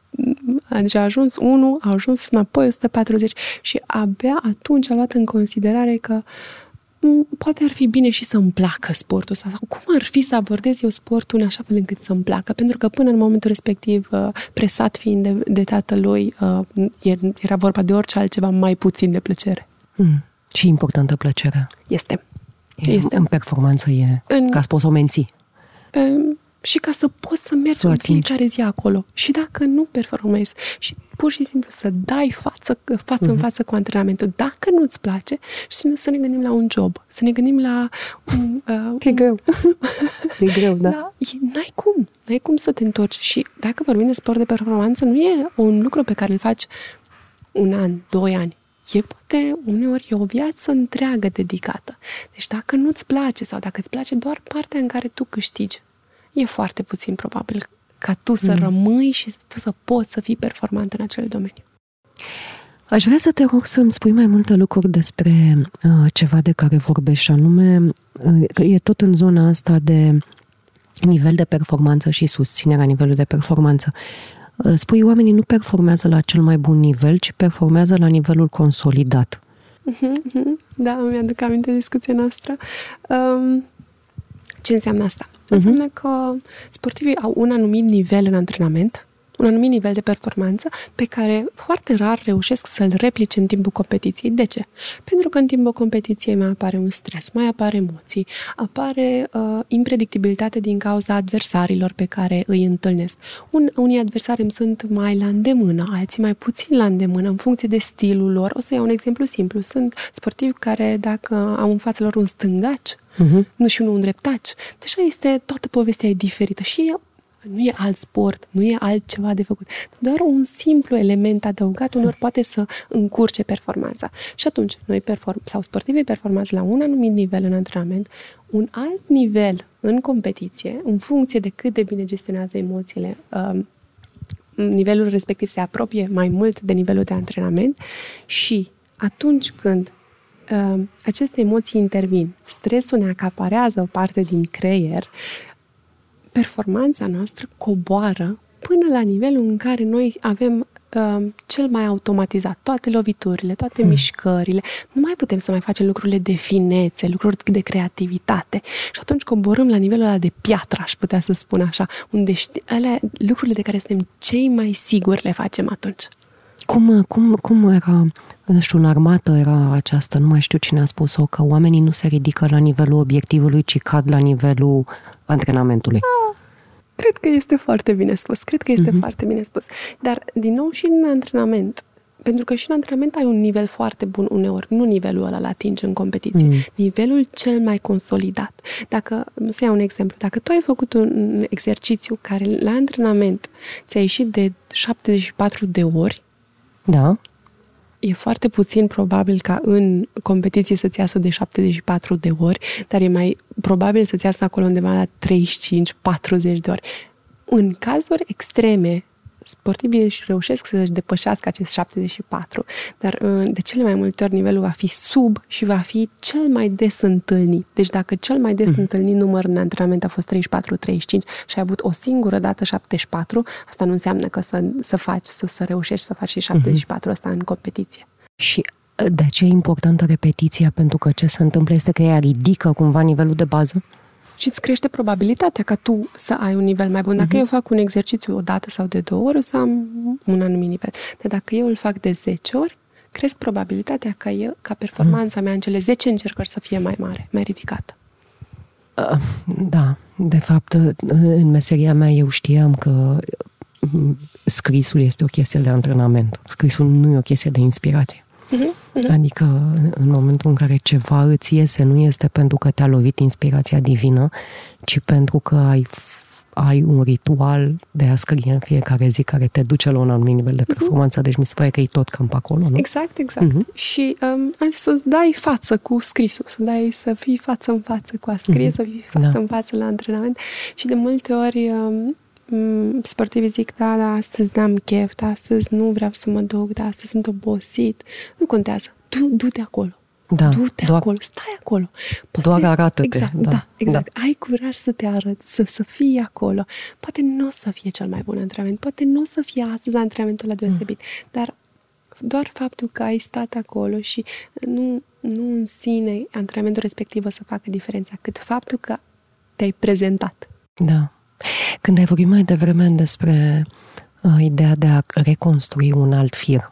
a ajuns unu, a ajuns înapoi o sută patruzeci și abia atunci a luat în considerare că poate ar fi bine și să-mi placă sportul ăsta. Sau cum ar fi să abordez eu sportul în așa fel încât să-mi placă? Pentru că până în momentul respectiv, presat fiind de, de tatălui, era vorba de orice altceva mai puțin de plăcere. Mm. Și importantă plăcerea. Este. E, este. În performanță e în, ca să poți să o menții. În, și ca să poți să mergi în fiecare zi acolo. Și dacă nu performezi și pur și simplu să dai față, față uh-huh. în față cu antrenamentul, dacă nu-ți place, și să ne gândim la un job, să ne gândim la... Un, uh, e greu. E greu, da. da e, n-ai cum. N-ai cum să te întorci. Și dacă vorbim de sport de performanță, nu e un lucru pe care îl faci un an, doi ani. E poate uneori e o viață întreagă dedicată. Deci dacă nu-ți place sau dacă îți place doar partea în care tu câștigi, e foarte puțin probabil ca tu să mm. rămâi și tu să poți să fii performant în acel domeniu. Aș vrea să te rog să-mi spui mai multe lucruri despre uh, ceva de care vorbești, și anume, uh, e tot în zona asta de nivel de performanță și susținerea nivelului de performanță. Uh, spui, oamenii nu performează la cel mai bun nivel, ci performează la nivelul consolidat. Da, mi-aduc aminte de discuția noastră. Um, ce înseamnă asta? Înseamnă uh-huh. că sportivii au un anumit nivel în antrenament, un anumit nivel de performanță pe care foarte rar reușesc să-l replice în timpul competiției. De ce? Pentru că în timpul competiției mai apare un stres, mai apare emoții, apare uh, impredictibilitate din cauza adversarilor pe care îi întâlnesc. Un, unii adversari îmi sunt mai la îndemână, alții mai puțin la îndemână, în funcție de stilul lor. O să iau un exemplu simplu. Sunt sportivi care, dacă au în fața lor un stângaci, uh-huh. nu și unul un dreptaci, deja este, toată povestea e diferită și nu e alt sport, nu e altceva de făcut. Doar un simplu element adăugat unor poate să încurce performanța. Și atunci, noi perform- sau sportivii performați la un anumit nivel în antrenament, un alt nivel în competiție, în funcție de cât de bine gestionează emoțiile, um, nivelul respectiv se apropie mai mult de nivelul de antrenament și atunci când um, aceste emoții intervin, stresul ne acaparează o parte din creier, performanța noastră coboară până la nivelul în care noi avem uh, cel mai automatizat toate loviturile, toate hmm. mișcările. Nu mai putem să mai facem lucrurile de finețe, lucruri de creativitate. Și atunci coborâm la nivelul ăla de piatră, aș putea să spun așa, unde ști, alea, lucrurile de care suntem cei mai siguri le facem atunci. Cum, cum, cum era, nu știu, în armată era aceasta, nu mai știu cine a spus-o, că oamenii nu se ridică la nivelul obiectivului, ci cad la nivelul antrenamentului. Ah, cred că este foarte bine spus, cred că este uh-huh. foarte bine spus. Dar, din nou, și în antrenament, pentru că și în antrenament ai un nivel foarte bun uneori, nu nivelul ăla l-atingi în competiție, mm. nivelul cel mai consolidat. Dacă, să iau un exemplu, dacă tu ai făcut un exercițiu care la antrenament ți-a ieșit de șaptezeci și patru de ori, da. E foarte puțin probabil ca în competiție să-ți iasă de șaptezeci și patru de ori, dar e mai probabil să-ți iasă acolo undeva la treizeci și cinci patruzeci de ori. În cazuri extreme, sportivii își reușesc să-și depășească acest șaptezeci și patru, dar de cele mai multe ori nivelul va fi sub și va fi cel mai des întâlnit. Deci dacă cel mai des mm. întâlnit număr în antrenament a fost treizeci și patru treizeci și cinci și ai avut o singură dată șaptezeci și patru, asta nu înseamnă că să, să faci, să, să reușești să faci și șaptezeci și patru ăsta în competiție. Și de aceea e importantă repetiția, pentru că ce se întâmplă este că ea ridică cumva nivelul de bază? Și îți crește probabilitatea ca tu să ai un nivel mai bun. Dacă uh-huh. eu fac un exercițiu o dată sau de două ori, o să am un anumit nivel. Dar dacă eu îl fac de zece ori, cresc probabilitatea ca, eu, ca performanța mea în cele zece încercări să fie mai mare, mai ridicată. Uh, da, de fapt, în meseria mea eu știam că scrisul este o chestie de antrenament. Scrisul nu e o chestie de inspirație. Uh-huh, uh-huh. Adică în momentul în care ceva îți iese, nu este pentru că te-a lovit inspirația divină, ci pentru că ai, ai un ritual de a scrie în fiecare zi care te duce la un anumit nivel de performanță. Uh-huh. Deci mi se pare că e tot cam pe acolo, nu? Exact, exact. Uh-huh. Și um, să-ți dai față cu scrisul, să dai să fii față în față cu a scrie, uh-huh. să fii față da. în față la antrenament. Și de multe ori um, sportivii zic, da, da, astăzi n-am chef, da, astăzi nu vreau să mă duc, da, astăzi sunt obosit. Nu contează. Du, du-te acolo. Da, du-te doar, acolo. Stai acolo. Poate, doar arată-te. Exact, da, da exact. Da. Ai curaj să te arăți, să, să fii acolo. Poate nu o să fie cel mai bun antrenament, poate nu o să fie astăzi antrenamentul la deosebit, mm. dar doar faptul că ai stat acolo și nu, nu în sine antrenamentul respectiv o să facă diferența, cât faptul că te-ai prezentat. Da. Când ai vorbit mai devreme despre uh, ideea de a reconstrui un alt fir,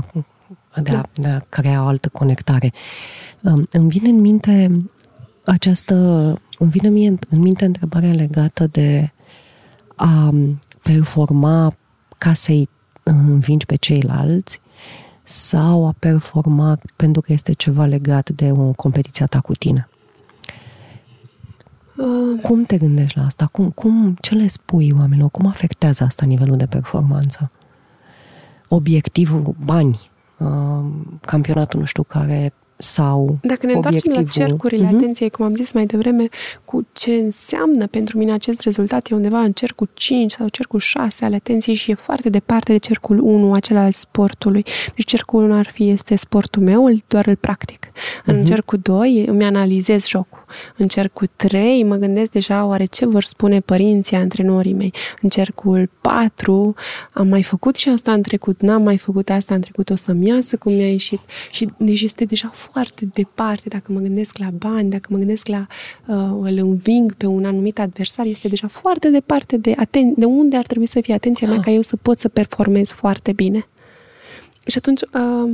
de a, de a crea o altă conectare, uh, îmi vine în minte această, îmi vine mie în minte întrebarea legată de a performa ca să-i învingi pe ceilalți sau a performa pentru că este ceva legat de o competiție ta cu tine. Uh, cum te gândești la asta? Cum, cum, ce le spui oamenilor? Cum afectează asta nivelul de performanță? Obiectivul, bani, uh, campionatul nu știu care sau Dacă ne întoarcem la cercurile uh-huh. atenției, cum am zis mai devreme, cu ce înseamnă pentru mine acest rezultat, e undeva în cercul cinci sau cercul șase al atenției și e foarte departe de cercul unu, acela al sportului. Deci cercul unu ar fi, este sportul meu, doar îl practic. Uh-huh. În cercul doi îmi analizez jocul. În cercul trei mă gândesc deja oare ce vor spune părinții, antrenorii mei. În cercul patru am mai făcut și asta în trecut, n-am mai făcut asta în trecut, o să-mi iasă cum mi-a ieșit. Și deci este deja foarte departe, dacă mă gândesc la bani, dacă mă gândesc la uh, îl înving pe un anumit adversar, este deja foarte departe de, aten- de unde ar trebui să fie atenția mea ca eu să pot să performez foarte bine. Și atunci, uh,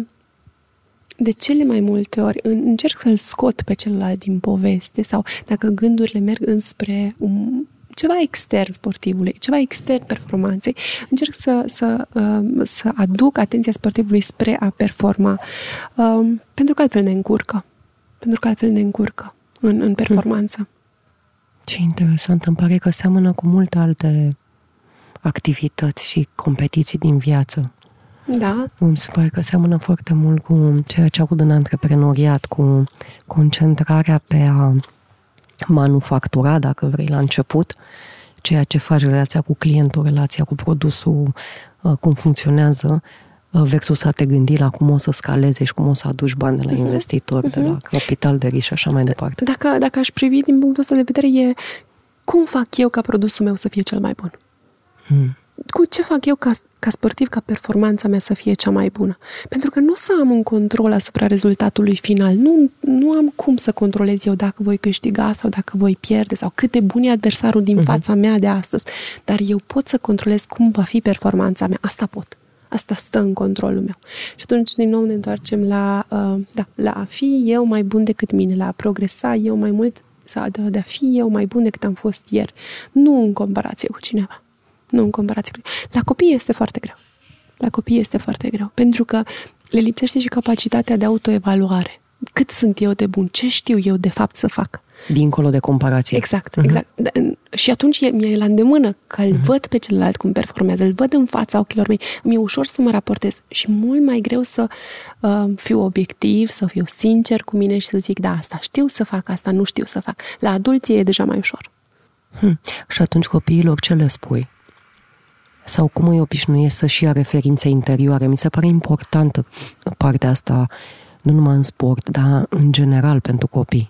de cele mai multe ori, încerc să-l scot pe celălalt din poveste sau dacă gândurile merg înspre un, ceva extern sportivului, ceva extern performanței, încerc să, să, uh, să aduc atenția sportivului spre a performa, uh, pentru că altfel ne încurcă. Pentru că altfel ne încurcă în, în performanță. Ce interesant, îmi pare că seamănă cu multe alte activități și competiții din viață. Da. Îmi se pare că seamănă foarte mult cu ceea ce aud în antreprenoriat, cu concentrarea pe a manufactura, dacă vrei, la început, ceea ce faci, relația cu clientul, relația cu produsul, cum funcționează, versus a te gândi la cum o să scaleze și cum o să aduci bani de la investitori, uh-huh. de la capital de risc și așa mai departe. Dacă, dacă aș privi din punctul ăsta de vedere, e cum fac eu ca produsul meu să fie cel mai bun? Hmm. Cu ce fac eu ca, ca sportiv, ca performanța mea să fie cea mai bună? Pentru că nu o să am un control asupra rezultatului final. Nu, nu am cum să controlez eu dacă voi câștiga sau dacă voi pierde sau cât de bun e adversarul din uh-huh. fața mea de astăzi. Dar eu pot să controlez cum va fi performanța mea. Asta pot. Asta stă în controlul meu. Și atunci, din nou, ne întoarcem la, uh, da, la a fi eu mai bun decât mine, la a progresa eu mai mult, sau de, de a fi eu mai bun decât am fost ieri. Nu în comparație cu cineva. Nu în comparație cu... La copii este foarte greu. La copii este foarte greu. Pentru că le lipsește și capacitatea de autoevaluare. Cât sunt eu de bun? Ce știu eu de fapt să fac? Dincolo de comparație. Exact, uh-huh. exact. Și atunci mi-e la îndemână că îl uh-huh. văd pe celălalt cum performează, îl văd în fața ochilor mei. Mi-e ușor să mă raportez și mult mai greu să uh, fiu obiectiv, să fiu sincer cu mine și să zic, da, asta știu să fac, asta nu știu să fac. La adulți e deja mai ușor. Hmm. Și atunci copiilor ce le spui? Sau cum îi obișnuiesc să-și ia referințe interioare? Mi se pare importantă partea asta, nu numai în sport, dar în general pentru copii.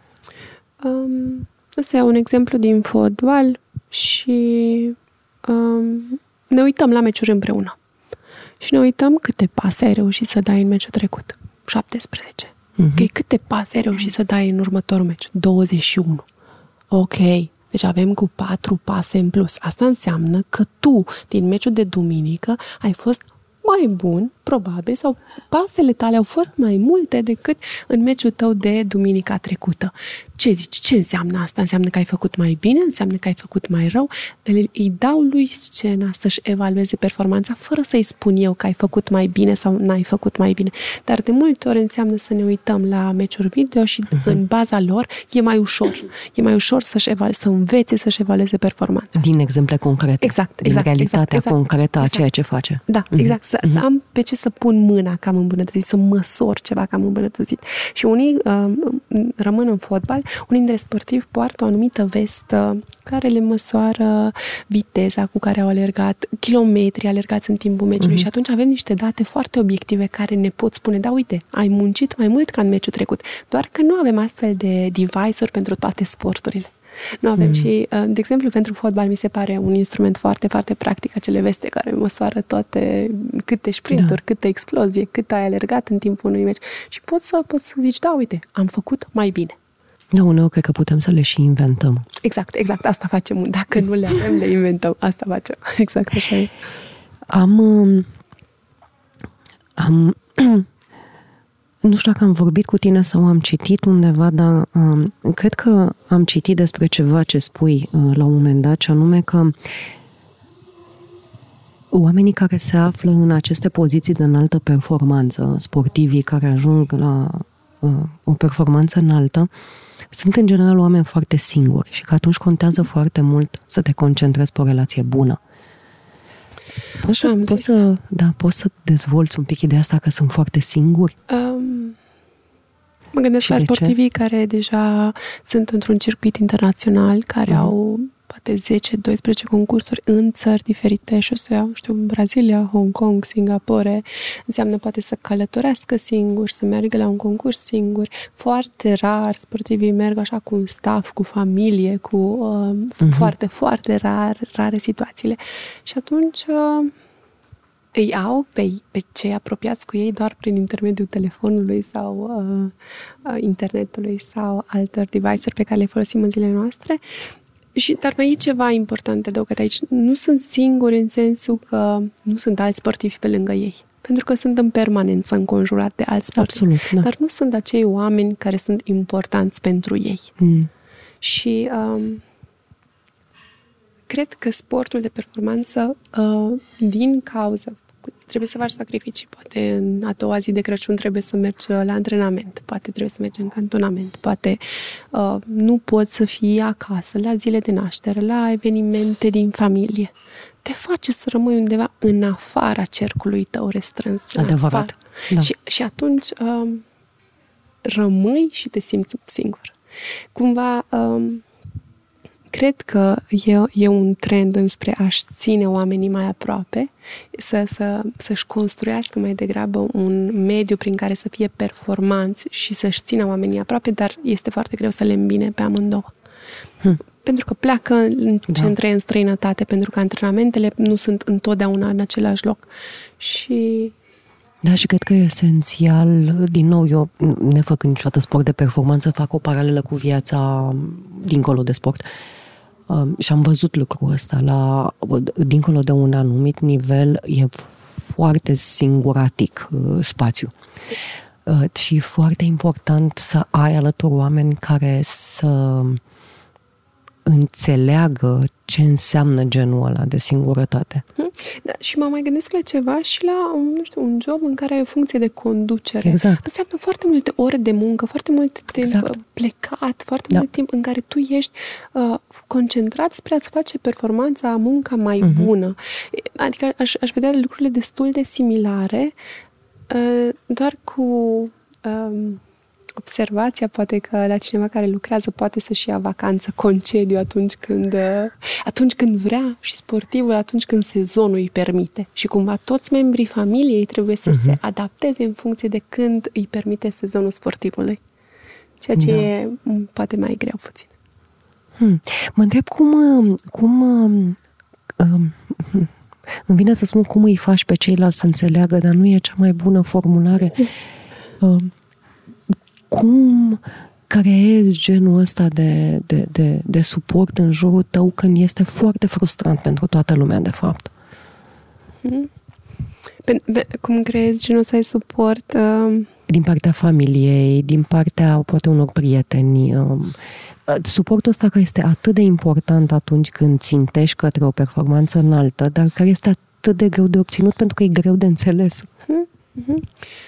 Um, o să iau un exemplu din fotbal și um, ne uităm la meciuri împreună. Și ne uităm câte pase ai reușit să dai în meciul trecut. șaptesprezece. Uh-huh. Ok, câte pase ai reușit să dai în următorul meci? douăzeci și unu. Ok. Deci avem cu patru pase în plus. Asta înseamnă că tu, din meciul de duminică, ai fost mai bun, probabil, sau pasele tale au fost mai multe decât în meciul tău de duminica trecută. Ce zici? Ce înseamnă asta? Înseamnă că ai făcut mai bine? Înseamnă că ai făcut mai rău? Îi dau lui scena să-și evalueze performanța fără să-i spun eu că ai făcut mai bine sau n-ai făcut mai bine. Dar de multe ori înseamnă să ne uităm la meciuri video și uh-huh. în baza lor e mai ușor. E mai ușor să-și evalu- să învețe să-și evalueze performanța. Din exemple concrete. Exact. Din exact, realitatea exact, exact, concretă a exact. ceea ce face. Da, uh-huh. exact. Să, uh-huh. să am pe ce să pun mâna că am îmbunătățit, să măsor ceva că am îmbunătățit. Și unii uh, rămân în fotbal, unii dintre sportivi poartă o anumită vestă care le măsoară viteza cu care au alergat, kilometri alergați în timpul meciului uh-huh. și atunci avem niște date foarte obiective care ne pot spune, da, uite, ai muncit mai mult ca în meciul trecut, doar că nu avem astfel de device-uri pentru toate sporturile. Nu avem mm. și, de exemplu, pentru fotbal mi se pare un instrument foarte, foarte practic, acele veste care măsoară toate, câte sprinturi, da. câte explozie, cât ai alergat în timpul unui meci. Și poți să, poți să zici, da, uite, am făcut mai bine. Da, uneori cred că putem să le și inventăm. Exact, exact, asta facem. Dacă nu le avem, le inventăm. Asta facem. Exact așa e. Am... Am... Nu știu dacă am vorbit cu tine sau am citit undeva, dar um, cred că am citit despre ceva ce spui uh, la un moment dat, și anume că oamenii care se află în aceste poziții de înaltă performanță, sportivii care ajung la uh, o performanță înaltă, sunt în general oameni foarte singuri și că atunci contează foarte mult să te concentrezi pe o relație bună. Poți să, poți, să, da, poți să dezvolți un pic ideea asta că sunt foarte singuri? Um, Mă gândesc Și la de sportivii ce? care deja sunt într-un circuit internațional, care uh-huh. au poate zece doisprezece concursuri în țări diferite și o să iau, știu, Brazilia, Hong Kong, Singapore. Înseamnă poate să călătorească singur, să meargă la un concurs singur. Foarte rar sportivii merg așa cu un staff, cu familie, cu uh, uh-huh. foarte, foarte rar, rare situațiile. Și atunci uh, îi au pe, pe cei apropiați cu ei doar prin intermediul telefonului sau uh, internetului sau altor device-uri pe care le folosim în zilele noastre. Și, dar mai e ceva important de adăugat aici. Nu sunt singuri în sensul că nu sunt alți sportivi pe lângă ei. Pentru că sunt în permanență înconjurat de alți sportivi. Absolut, da. Dar nu sunt acei oameni care sunt importanți pentru ei. Mm. Și um, cred că sportul de performanță, uh, din cauza, trebuie să faci sacrificii. Poate în a doua zi de Crăciun trebuie să mergi la antrenament, poate trebuie să mergi în cantonament, poate uh, nu poți să fii acasă la zile de naștere, la evenimente din familie. Te face să rămâi undeva în afara cercului tău restrâns. Adevărat. Da. Și, și atunci uh, rămâi și te simți singur. Cumva... Uh, Cred că e, e un trend înspre a-și ține oamenii mai aproape, să, să, să-și construiască mai degrabă un mediu prin care să fie performanți și să-și țină oamenii aproape, dar este foarte greu să le îmbine pe amândouă. Hmm. Pentru că pleacă în centre da. în străinătate, pentru că antrenamentele nu sunt întotdeauna în același loc. Și... Da, și cred că e esențial, din nou, eu, nefăcând niciodată sport de performanță, fac o paralelă cu viața dincolo de sport. Uh, și am văzut lucrul ăsta. La, dincolo de un anumit nivel, e foarte singuratic uh, spațiu. Uh, și e foarte important să ai alături oameni care să înțeleagă ce înseamnă genul ăla de singurătate. Da, și mă mai gândesc la ceva și la un, nu știu, un job în care ai o funcție de conducere. Exact. Înseamnă foarte multe ore de muncă, foarte mult timp exact. plecat, foarte da. mult timp în care tu ești uh, concentrat spre a-ți face performanța, munca mai uh-huh. bună. Adică aș, aș vedea lucrurile destul de similare, uh, doar cu... Uh, observația, poate că la cineva care lucrează poate să-și ia vacanță, concediu atunci când, atunci când vrea și sportivul atunci când sezonul îi permite. Și cumva toți membrii familiei trebuie să uh-huh. se adapteze în funcție de când îi permite sezonul sportivului. Ceea ce da. e poate mai greu puțin. Hmm. Mă întreb cum... cum um, um, îmi vine să spun cum îi faci pe ceilalți să înțeleagă, dar nu e cea mai bună formulare. Um, Cum creezi genul ăsta de, de, de, de suport în jurul tău când este foarte frustrant pentru toată lumea, de fapt? Hmm. Pe, pe, cum creezi genul ăsta de suport? Uh... Din partea familiei, din partea, poate, unor prieteni. Uh, suportul ăsta care este atât de important atunci când țintești către o performanță înaltă, dar care este atât de greu de obținut pentru că e greu de înțeles. Hmm. Hmm.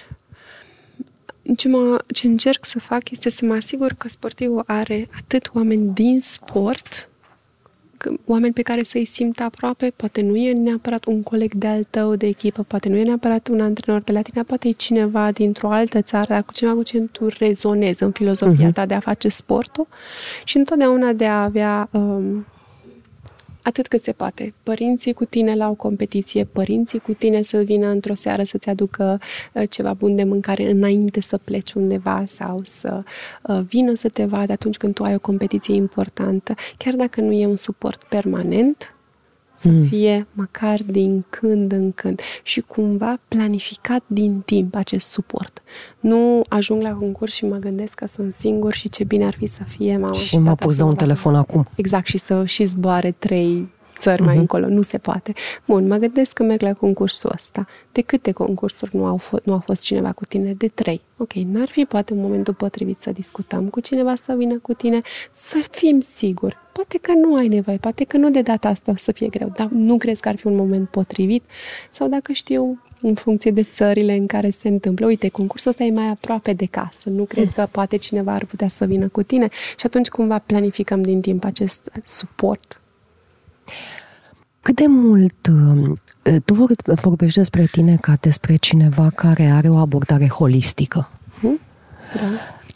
Ce, mă, ce încerc să fac este să mă asigur că sportivul are atât oameni din sport, oameni pe care să-i simtă aproape, poate nu e neapărat un coleg de-al tău de echipă, poate nu e neapărat un antrenor de la tine, poate e cineva dintr-o altă țară, dar cu cineva cu ce tu rezonezi în filozofia uh-huh. ta de a face sportul și întotdeauna de a avea... Um, atât cât se poate. Părinții cu tine la o competiție, părinții cu tine să vină într-o seară să-ți aducă uh, ceva bun de mâncare înainte să pleci undeva sau să uh, vină să te vadă atunci când tu ai o competiție importantă. Chiar dacă nu e un suport permanent, să mm. fie măcar din când în când și cumva planificat din timp acest suport. Nu ajung la concurs și mă gândesc că sunt singur și ce bine ar fi să fie mama și, și mă pus de un telefon acum. Exact, și să și zboare trei țări uh-huh. mai încolo. Nu se poate. Bun, mă gândesc că merg la concursul ăsta. De câte concursuri nu, au f- nu a fost cineva cu tine? De trei. Ok, n-ar fi poate un momentul potrivit să discutăm cu cineva, să vină cu tine, să fim siguri. Poate că nu ai nevoie, poate că nu de data asta să fie greu, dar nu crezi că ar fi un moment potrivit? Sau dacă știu, în funcție de țările în care se întâmplă, uite, concursul ăsta e mai aproape de casă, nu crezi că poate cineva ar putea să vină cu tine? Și atunci cumva planificăm din timp acest suport. Cât de mult tu vorbești despre tine ca despre cineva care are o abordare holistică? Hmm? Da.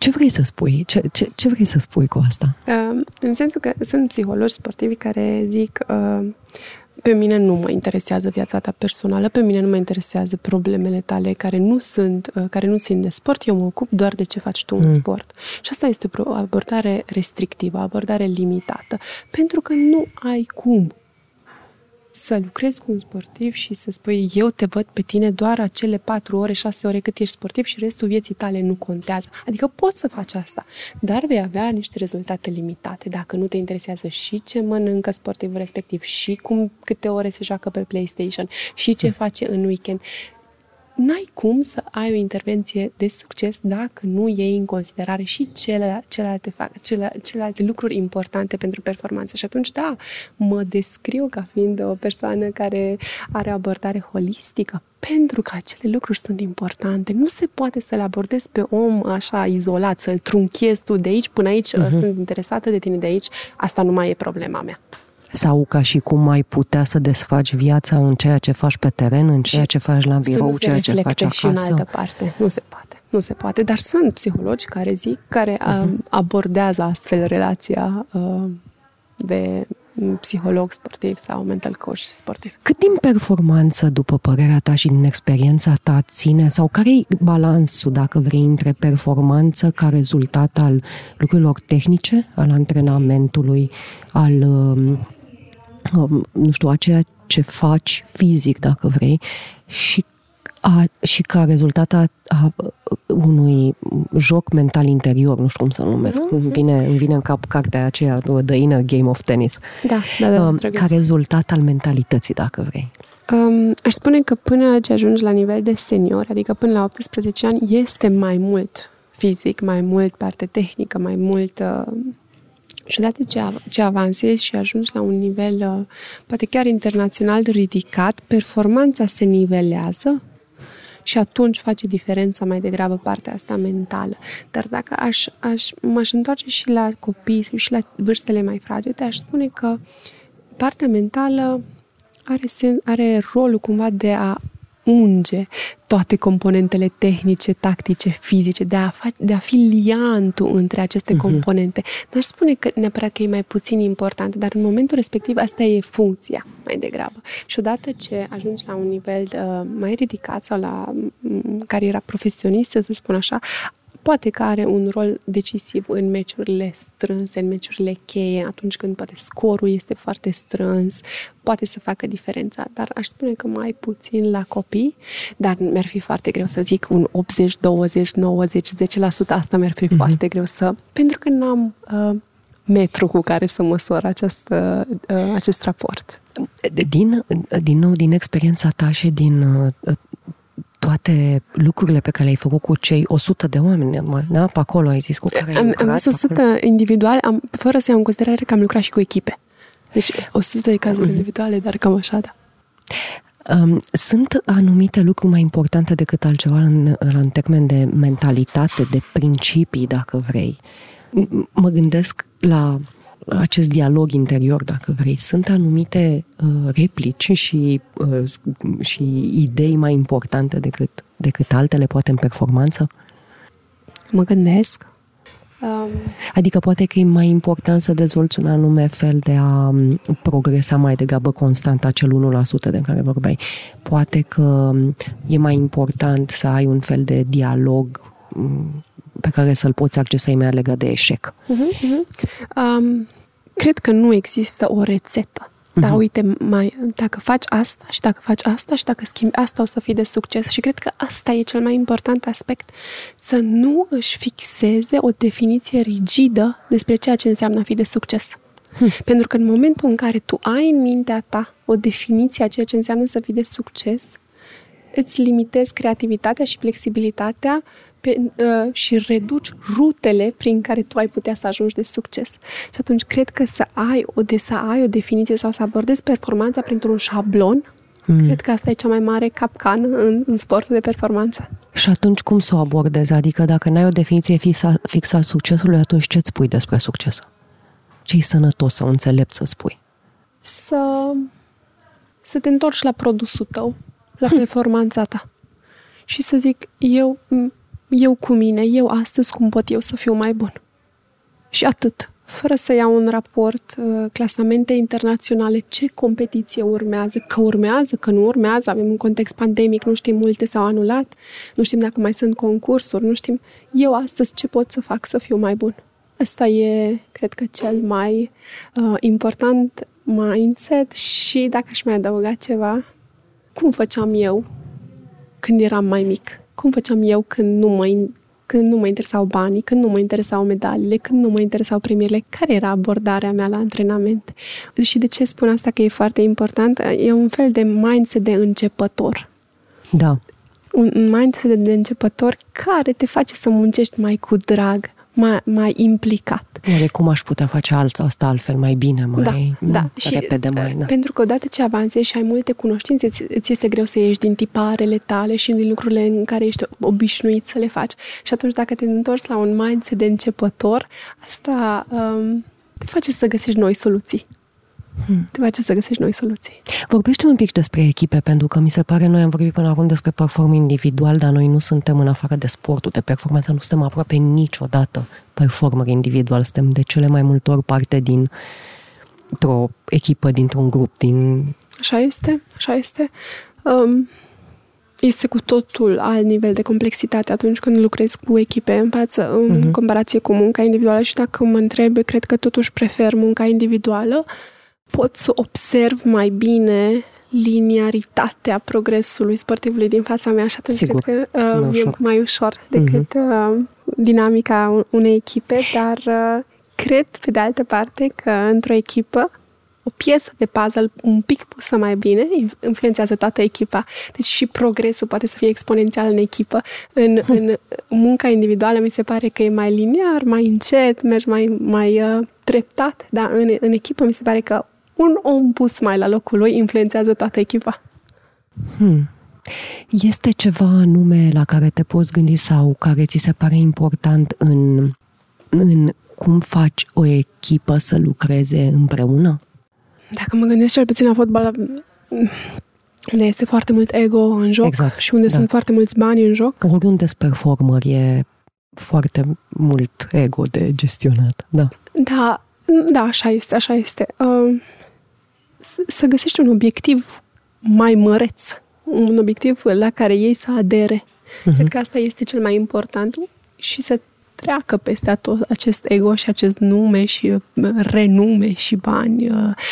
Ce vrei să spui? Ce, ce, ce vrei să spui cu asta? Uh, în sensul că sunt psihologi sportivi care zic uh, pe mine nu mă interesează viața ta personală, pe mine nu mă interesează problemele tale care nu sunt, uh, care nu țin de sport, eu mă ocup doar de ce faci tu în mm. sport. Și asta este o abordare restrictivă, o abordare limitată, pentru că nu ai cum să lucrezi cu un sportiv și să spui eu te văd pe tine doar acele patru ore, șase ore cât ești sportiv și restul vieții tale nu contează. Adică poți să faci asta, dar vei avea niște rezultate limitate dacă nu te interesează și ce mănâncă sportivul respectiv, și cum, câte ore se joacă pe PlayStation, și ce face în weekend. N-ai cum să ai o intervenție de succes dacă nu iei în considerare și celelalte, celelalte, celelalte, celelalte lucruri importante pentru performanță. Și atunci, da, mă descriu ca fiind o persoană care are abordare holistică, pentru că acele lucruri sunt importante. Nu se poate să-l abordezi pe om așa izolat, să-l trunchiezi tu de aici până aici, uh-huh. sunt interesată de tine de aici, asta nu mai e problema mea. Sau ca și cum ai putea să desfaci viața în ceea ce faci pe teren, în ceea ce faci la birou, ceea ce faci acasă. Și în altă parte. Nu se poate. Nu se poate. Dar sunt psihologi care zic, care uh-huh. abordează astfel relația uh, de psiholog sportiv sau mental coach sportiv. Cât din performanță, după părerea ta și din experiența ta, ține, sau care e balansul, dacă vrei, între performanță ca rezultat al lucrurilor tehnice, al antrenamentului, al, nu știu, a ceea ce faci fizic, dacă vrei, și A, și ca rezultat a, a unui joc mental interior, nu știu cum să-l numesc, mm-hmm. îmi, vine, îmi vine în cap cartea aceea, The Inner Game of Tennis. Da, da, da. Uh, ca rezultat al mentalității, dacă vrei. Um, aș spune că până ce ajungi la nivel de senior, adică până la optsprezece ani, este mai mult fizic, mai mult parte tehnică, mai mult... Uh, și odată ce, ce avansezi și ajungi la un nivel, uh, poate chiar internațional ridicat, performanța se nivelează. Și atunci face diferența mai degrabă partea asta mentală. Dar dacă aș, aș, m-aș întoarce și la copii și la vârstele mai fragede, aș spune că partea mentală are, sens, are rolul cumva de a unge toate componentele tehnice, tactice, fizice, de a, fa- de a fi liantul între aceste uh-huh. componente. N-aș spune că neapărat că e mai puțin important, dar în momentul respectiv asta e funcția mai degrabă. Și odată ce ajungi la un nivel uh, mai ridicat sau la um, cariera profesionistă, să spun așa, poate că are un rol decisiv în meciurile strânse, în meciurile cheie, atunci când poate scorul este foarte strâns, poate să facă diferența, dar aș spune că mai puțin la copii, dar mi-ar fi foarte greu să zic un optzeci, douăzeci, nouăzeci, zece la sută, asta mi-ar fi mm-hmm. foarte greu să... Pentru că n-am uh, metru cu care să măsor acest, uh, acest raport. Din, din nou, din experiența ta și din... Uh, toate lucrurile pe care le-ai făcut cu cei o sută de oameni, da? Pe acolo ai zis cu care ai am, lucrat. Am zis o sută individual, am, fără să iau în considerare că am lucrat și cu echipe. Deci o sută de cazuri mm-hmm. individuale, dar cam așa, da. Um, sunt anumite lucruri mai importante decât altceva în, în termen de mentalitate, de principii, dacă vrei. Mă gândesc la acest dialog interior, dacă vrei. Sunt anumite uh, replici și, uh, și idei mai importante decât, decât altele, poate în performanță? Mă gândesc. Um... Adică poate că e mai important să dezvolți un anume fel de a progresa mai degrabă constant, acel unu la sută de care vorbeai. Poate că e mai important să ai un fel de dialog pe care să-l poți accesa imediat legat de eșec. Uh-huh, uh-huh. Um, cred că nu există o rețetă. Uh-huh. Dar uite, mai, dacă faci asta și dacă faci asta și dacă schimbi asta, o să fii de succes. Și cred că asta e cel mai important aspect. Să nu își fixeze o definiție rigidă despre ceea ce înseamnă a fi de succes. Hmm. Pentru că în momentul în care tu ai în mintea ta o definiție a ceea ce înseamnă să fii de succes, îți limitezi creativitatea și flexibilitatea pe, uh, și reduci rutele prin care tu ai putea să ajungi de succes. Și atunci cred că să ai o, de, să ai o definiție sau să abordezi performanța printr-un șablon, mm. cred că asta e cea mai mare capcană în, în sportul de performanță. Și atunci cum să o abordezi? Adică dacă n-ai o definiție fixă, fixă a succesului, atunci ce-ți spui despre succes? Ce-i sănătos sau înțelept să spui? Să, să te întorci la produsul tău, la hm. performanța ta. Și să zic, eu eu cu mine, eu astăzi cum pot eu să fiu mai bun. Și atât. Fără să iau un raport, clasamente internaționale, ce competiție urmează, că urmează, că nu urmează, avem un context pandemic, nu știm, multe s-au anulat, nu știm dacă mai sunt concursuri, nu știm. Eu astăzi ce pot să fac să fiu mai bun? Asta e, cred că, cel mai uh, important mindset. Și dacă aș mai adăuga ceva, cum făceam eu când eram mai mic? Cum făceam eu când nu mă, când nu mă interesau banii, când nu mă interesau medaliile, când nu mă interesau premiile? Care era abordarea mea la antrenament? Și de ce spun asta că e foarte important? E un fel de mindset de începător. Da. Un mindset de începător care te face să muncești mai cu drag, mai, mai implicat. Oare cum aș putea face alt, asta altfel, mai bine, mai da, da. Și repede, mai... Da. Pentru că odată ce avansezi și ai multe cunoștințe, îți, îți este greu să ieși din tiparele tale și din lucrurile în care ești obișnuit să le faci. Și atunci dacă te întorci la un mindset de începător, asta um, te face să găsești noi soluții. Hmm. Te face să găsești noi soluții. Vorbește un pic despre echipe, pentru că mi se pare, noi am vorbit până acum despre performing individual, dar noi nu suntem în afară de sportul, de performanță, nu suntem aproape niciodată performeri individual, suntem de cele mai multe ori parte din o echipă, dintr-un grup, din... Așa este, așa este. Um, este cu totul alt nivel de complexitate atunci când lucrezi cu echipe în față, în uh-huh. comparație cu munca individuală. Și dacă mă întreb, cred că totuși prefer munca individuală. Pot să observ mai bine liniaritatea progresului sportivului din fața mea și atunci Sigur, cred că uh, e mai ușor decât uh-huh. uh, dinamica unei echipe, dar uh, cred, pe de altă parte, că într-o echipă o piesă de puzzle un pic pusă mai bine influențează toată echipa. Deci și progresul poate să fie exponențial în echipă. În, hmm. în munca individuală mi se pare că e mai liniar, mai încet, mergi mai, mai uh, treptat, dar în, în echipă mi se pare că un om pus mai la locul lui influențează toată echipa. Hmm. Este ceva anume la care te poți gândi sau care ți se pare important în, în cum faci o echipă să lucreze împreună? Dacă mă gândesc cel puțin la fotbal, unde este foarte mult ego în joc exact, și unde da. sunt foarte mulți bani în joc. Oriunde sunt performer e foarte mult ego de gestionat. Da, da, da așa este, așa este. Uh, să găsești un obiectiv mai măreț, un obiectiv la care ei să adere. Uh-huh. Cred că asta este cel mai important și să treacă peste tot acest ego și acest nume și renume și bani.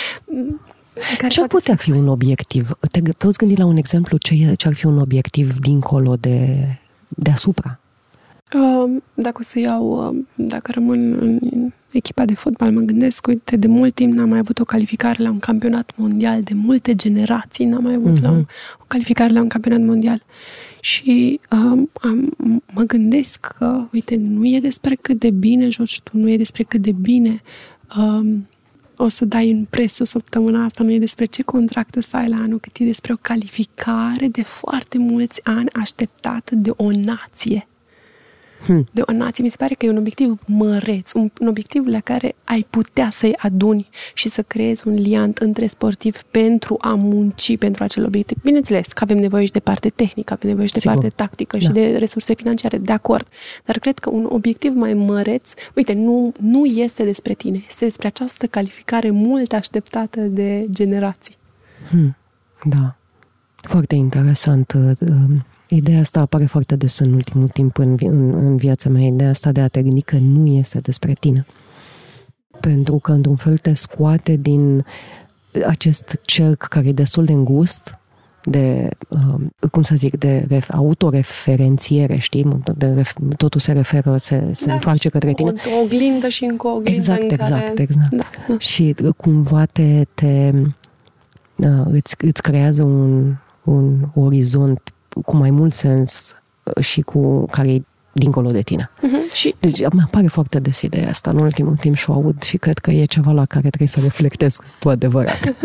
Ce ar putea fi un obiectiv? Te poți gândi la un exemplu ce, ce ar fi un obiectiv dincolo de deasupra? Dacă o să iau, dacă rămân în echipa de fotbal, mă gândesc, uite, de mult timp n-am mai avut o calificare la un campionat mondial, de multe generații n-am mai avut mm-hmm. la un, o calificare la un campionat mondial. Și um, am, mă gândesc că, uite, nu e despre cât de bine joci tu, nu e despre cât de bine um, o să dai în presă săptămâna asta, nu e despre ce contract să ai la anul, cât e despre o calificare de foarte mulți ani așteptată de o nație. Hmm. De o nație. Mi se pare că e un obiectiv măreț, un, un obiectiv la care ai putea să-i aduni și să creezi un liant între sportivi pentru a munci pentru acel obiectiv. Bineînțeles că avem nevoie și de parte tehnică, avem nevoie și de Sigur. parte tactică da. și de resurse financiare, de acord. Dar cred că un obiectiv mai măreț, uite, nu, nu este despre tine, este despre această calificare mult așteptată de generații. Hmm. Da. Foarte interesant. Ideea asta apare foarte des în ultimul timp în, în, în viața mea, ideea asta de a te gândi că nu este despre tine. Pentru că, într-un fel, te scoate din acest cerc care e destul de îngust, de, uh, cum să zic, de ref, autoreferențiere, știi? De ref, totul se referă, se, se da, întoarce către tine. O oglindă și încă o oglindă exact, în exact, care... exact. Da, da. Și cumva te, te uh, îți, îți creează un, un orizont cu mai mult sens și cu care e dincolo de tine. Uh-huh. Și deci mi apare foarte des ideea asta în ultimul timp și o aud și cred că e ceva la care trebuie să reflectez cu adevărat.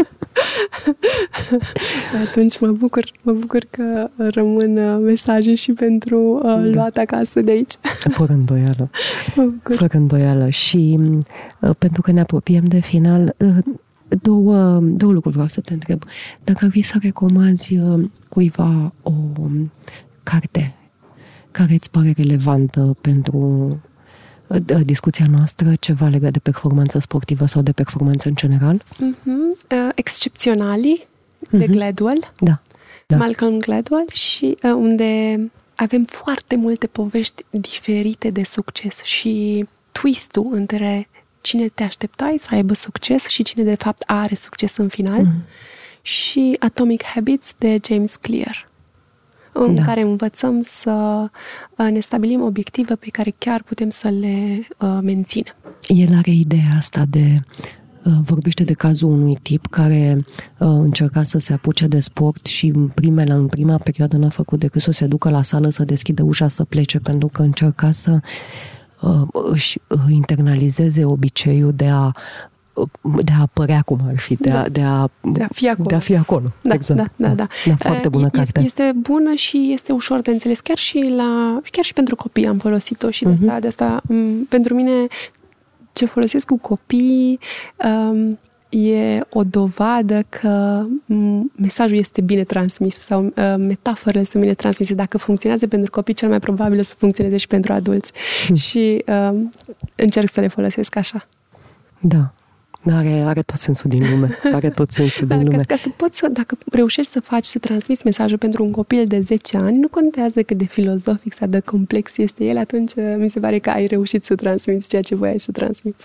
Atunci mă bucur, mă bucur că rămân mesaje și pentru uh, luat acasă de aici. Fără îndoială. Fără îndoială. Și uh, pentru că ne apropiem de final, uh, Două, două lucruri vreau să te întreb. Dacă ar fi să recomanzi cuiva o carte care îți pare relevantă pentru discuția noastră, ceva legat de performanță sportivă sau de performanță în general? Uh-huh. Uh, excepționalii uh-huh. de Gladwell. Da. da. Malcolm Gladwell și uh, unde avem foarte multe povești diferite de succes și twist-ul între cine te așteptai să aibă succes și cine de fapt are succes în final. Uh-huh. Și Atomic Habits de James Clear, în da. care învățăm să ne stabilim obiective pe care chiar putem să le uh, menținem. El are ideea asta de... Uh, vorbește de cazul unui tip care uh, încerca să se apuce de sport și în, primele, în prima perioadă n-a făcut decât să se ducă la sală, să deschidă ușa, să plece, pentru că încerca să uh, își uh, internalizeze obiceiul de a de a apărea cum ar fi, de a, de a, de a fi acolo. De a fi acolo. Da, exact. da, da, da. da foarte bună este, carte. Este bună și este ușor de înțeles. Chiar și la, chiar și pentru copii am folosit-o și de asta, uh-huh. de asta m- pentru mine ce folosesc cu copii um, e o dovadă că m- mesajul este bine transmis sau uh, metaforele sunt bine transmise. Dacă funcționează pentru copii, cel mai probabil o să funcționeze și pentru adulți. Uh-huh. Și um, încerc să le folosesc așa. Da. Are, are tot sensul din lume. Are tot sensul din da, lume. Ca, ca să poți să, dacă reușești să faci, să transmiți mesajul pentru un copil de zece ani, nu contează cât de filozofic sau de complex este el, atunci mi se pare că ai reușit să transmiți ceea ce voiai să transmiți.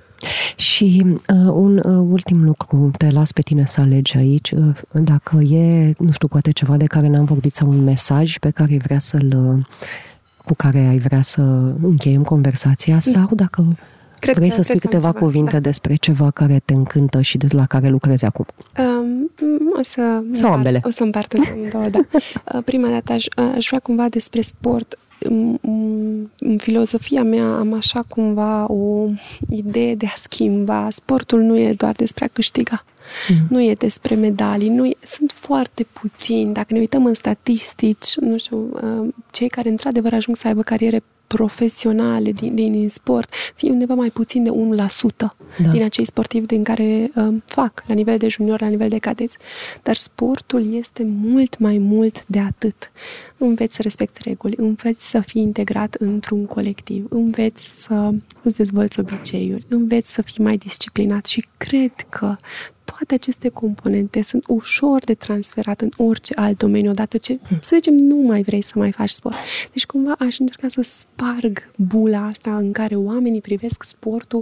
Și uh, un uh, ultim lucru, te las pe tine să alegi aici, uh, dacă e, nu știu, poate ceva de care n-am vorbit sau un mesaj pe care vrea să-l, uh, cu care ai vrea să încheiem conversația sau dacă... Cred Vrei că, să spui câteva ceva, cuvinte da. despre ceva care te încântă și de la care lucrezi acum? Um, o să Sau ambele. O să împart în două, da. Prima dată aș, aș vrea cumva despre sport. În, în filozofia mea am așa cumva o idee de a schimba. Sportul nu e doar despre a câștiga. Mm. Nu e despre medalii. Nu e, sunt foarte puțini. Dacă ne uităm în statistici, nu știu, cei care într-adevăr ajung să aibă cariere profesionale din, din, din sport, țin undeva mai puțin de unu la sută da. din acei sportivi din care um, fac, la nivel de junior, la nivel de cadeți. Dar sportul este mult mai mult de atât. Înveți să respecti reguli, înveți să fii integrat într-un colectiv, înveți să îți dezvolți obiceiuri, înveți să fii mai disciplinat și cred că toate aceste componente sunt ușor de transferat în orice alt domeniu, odată ce, să zicem, nu mai vrei să mai faci sport. Deci, cumva, aș încerca să sparg bula asta în care oamenii privesc sportul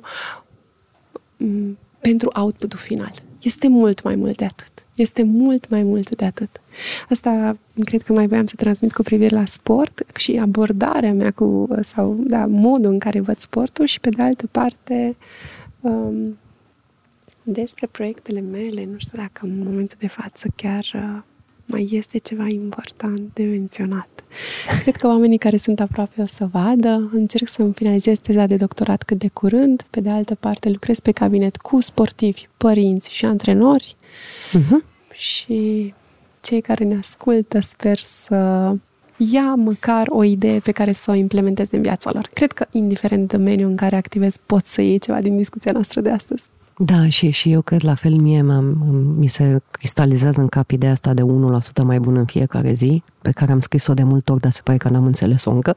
m- pentru output-ul final. Este mult mai mult de atât. Este mult mai mult de atât. Asta cred că mai voiam să transmit cu privire la sport și abordarea mea cu, sau, da, modul în care văd sportul și, pe de altă parte, um, despre proiectele mele, nu știu dacă în momentul de față chiar uh, mai este ceva important de menționat. Cred că oamenii care sunt aproape o să vadă. Încerc să-mi finalizez teza de doctorat cât de curând. Pe de altă parte, lucrez pe cabinet cu sportivi, părinți și antrenori. Uh-huh. Și cei care ne ascultă sper să ia măcar o idee pe care să o implementeze în viața lor. Cred că, indiferent de domeniul în care activez, poți să iei ceva din discuția noastră de astăzi. Da, și, și eu cred la fel, mie mi se cristalizează în cap ideea asta de unu la sută mai bun în fiecare zi, pe care am scris-o de multe ori, dar se pare că n-am înțeles-o încă.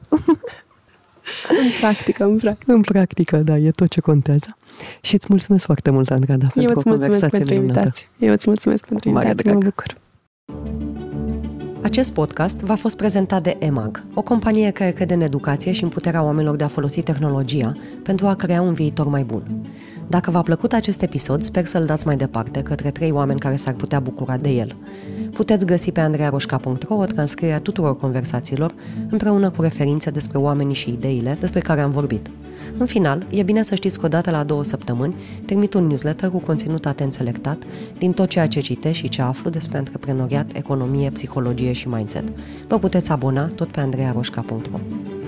În practică, în practică. În practică, da, e tot ce contează. Și îți mulțumesc foarte mult, Andrada, eu pentru o conversație pentru invitație. Eu îți mulțumesc pentru invitație, mă bucur. Acest podcast v-a fost prezentat de E M A G, o companie care crede în educație și în puterea oamenilor de a folosi tehnologia pentru a crea un viitor mai bun. Dacă v-a plăcut acest episod, sper să-l dați mai departe către trei oameni care s-ar putea bucura de el. Puteți găsi pe andrearoșca punct ro o transcriere a tuturor conversațiilor, împreună cu referințe despre oamenii și ideile despre care am vorbit. În final, e bine să știți că odată la două săptămâni trimit un newsletter cu conținut atent selectat din tot ceea ce citesc și ce aflu despre antreprenoriat, economie, psihologie și mindset. Vă puteți abona tot pe andrearoșca punct ro.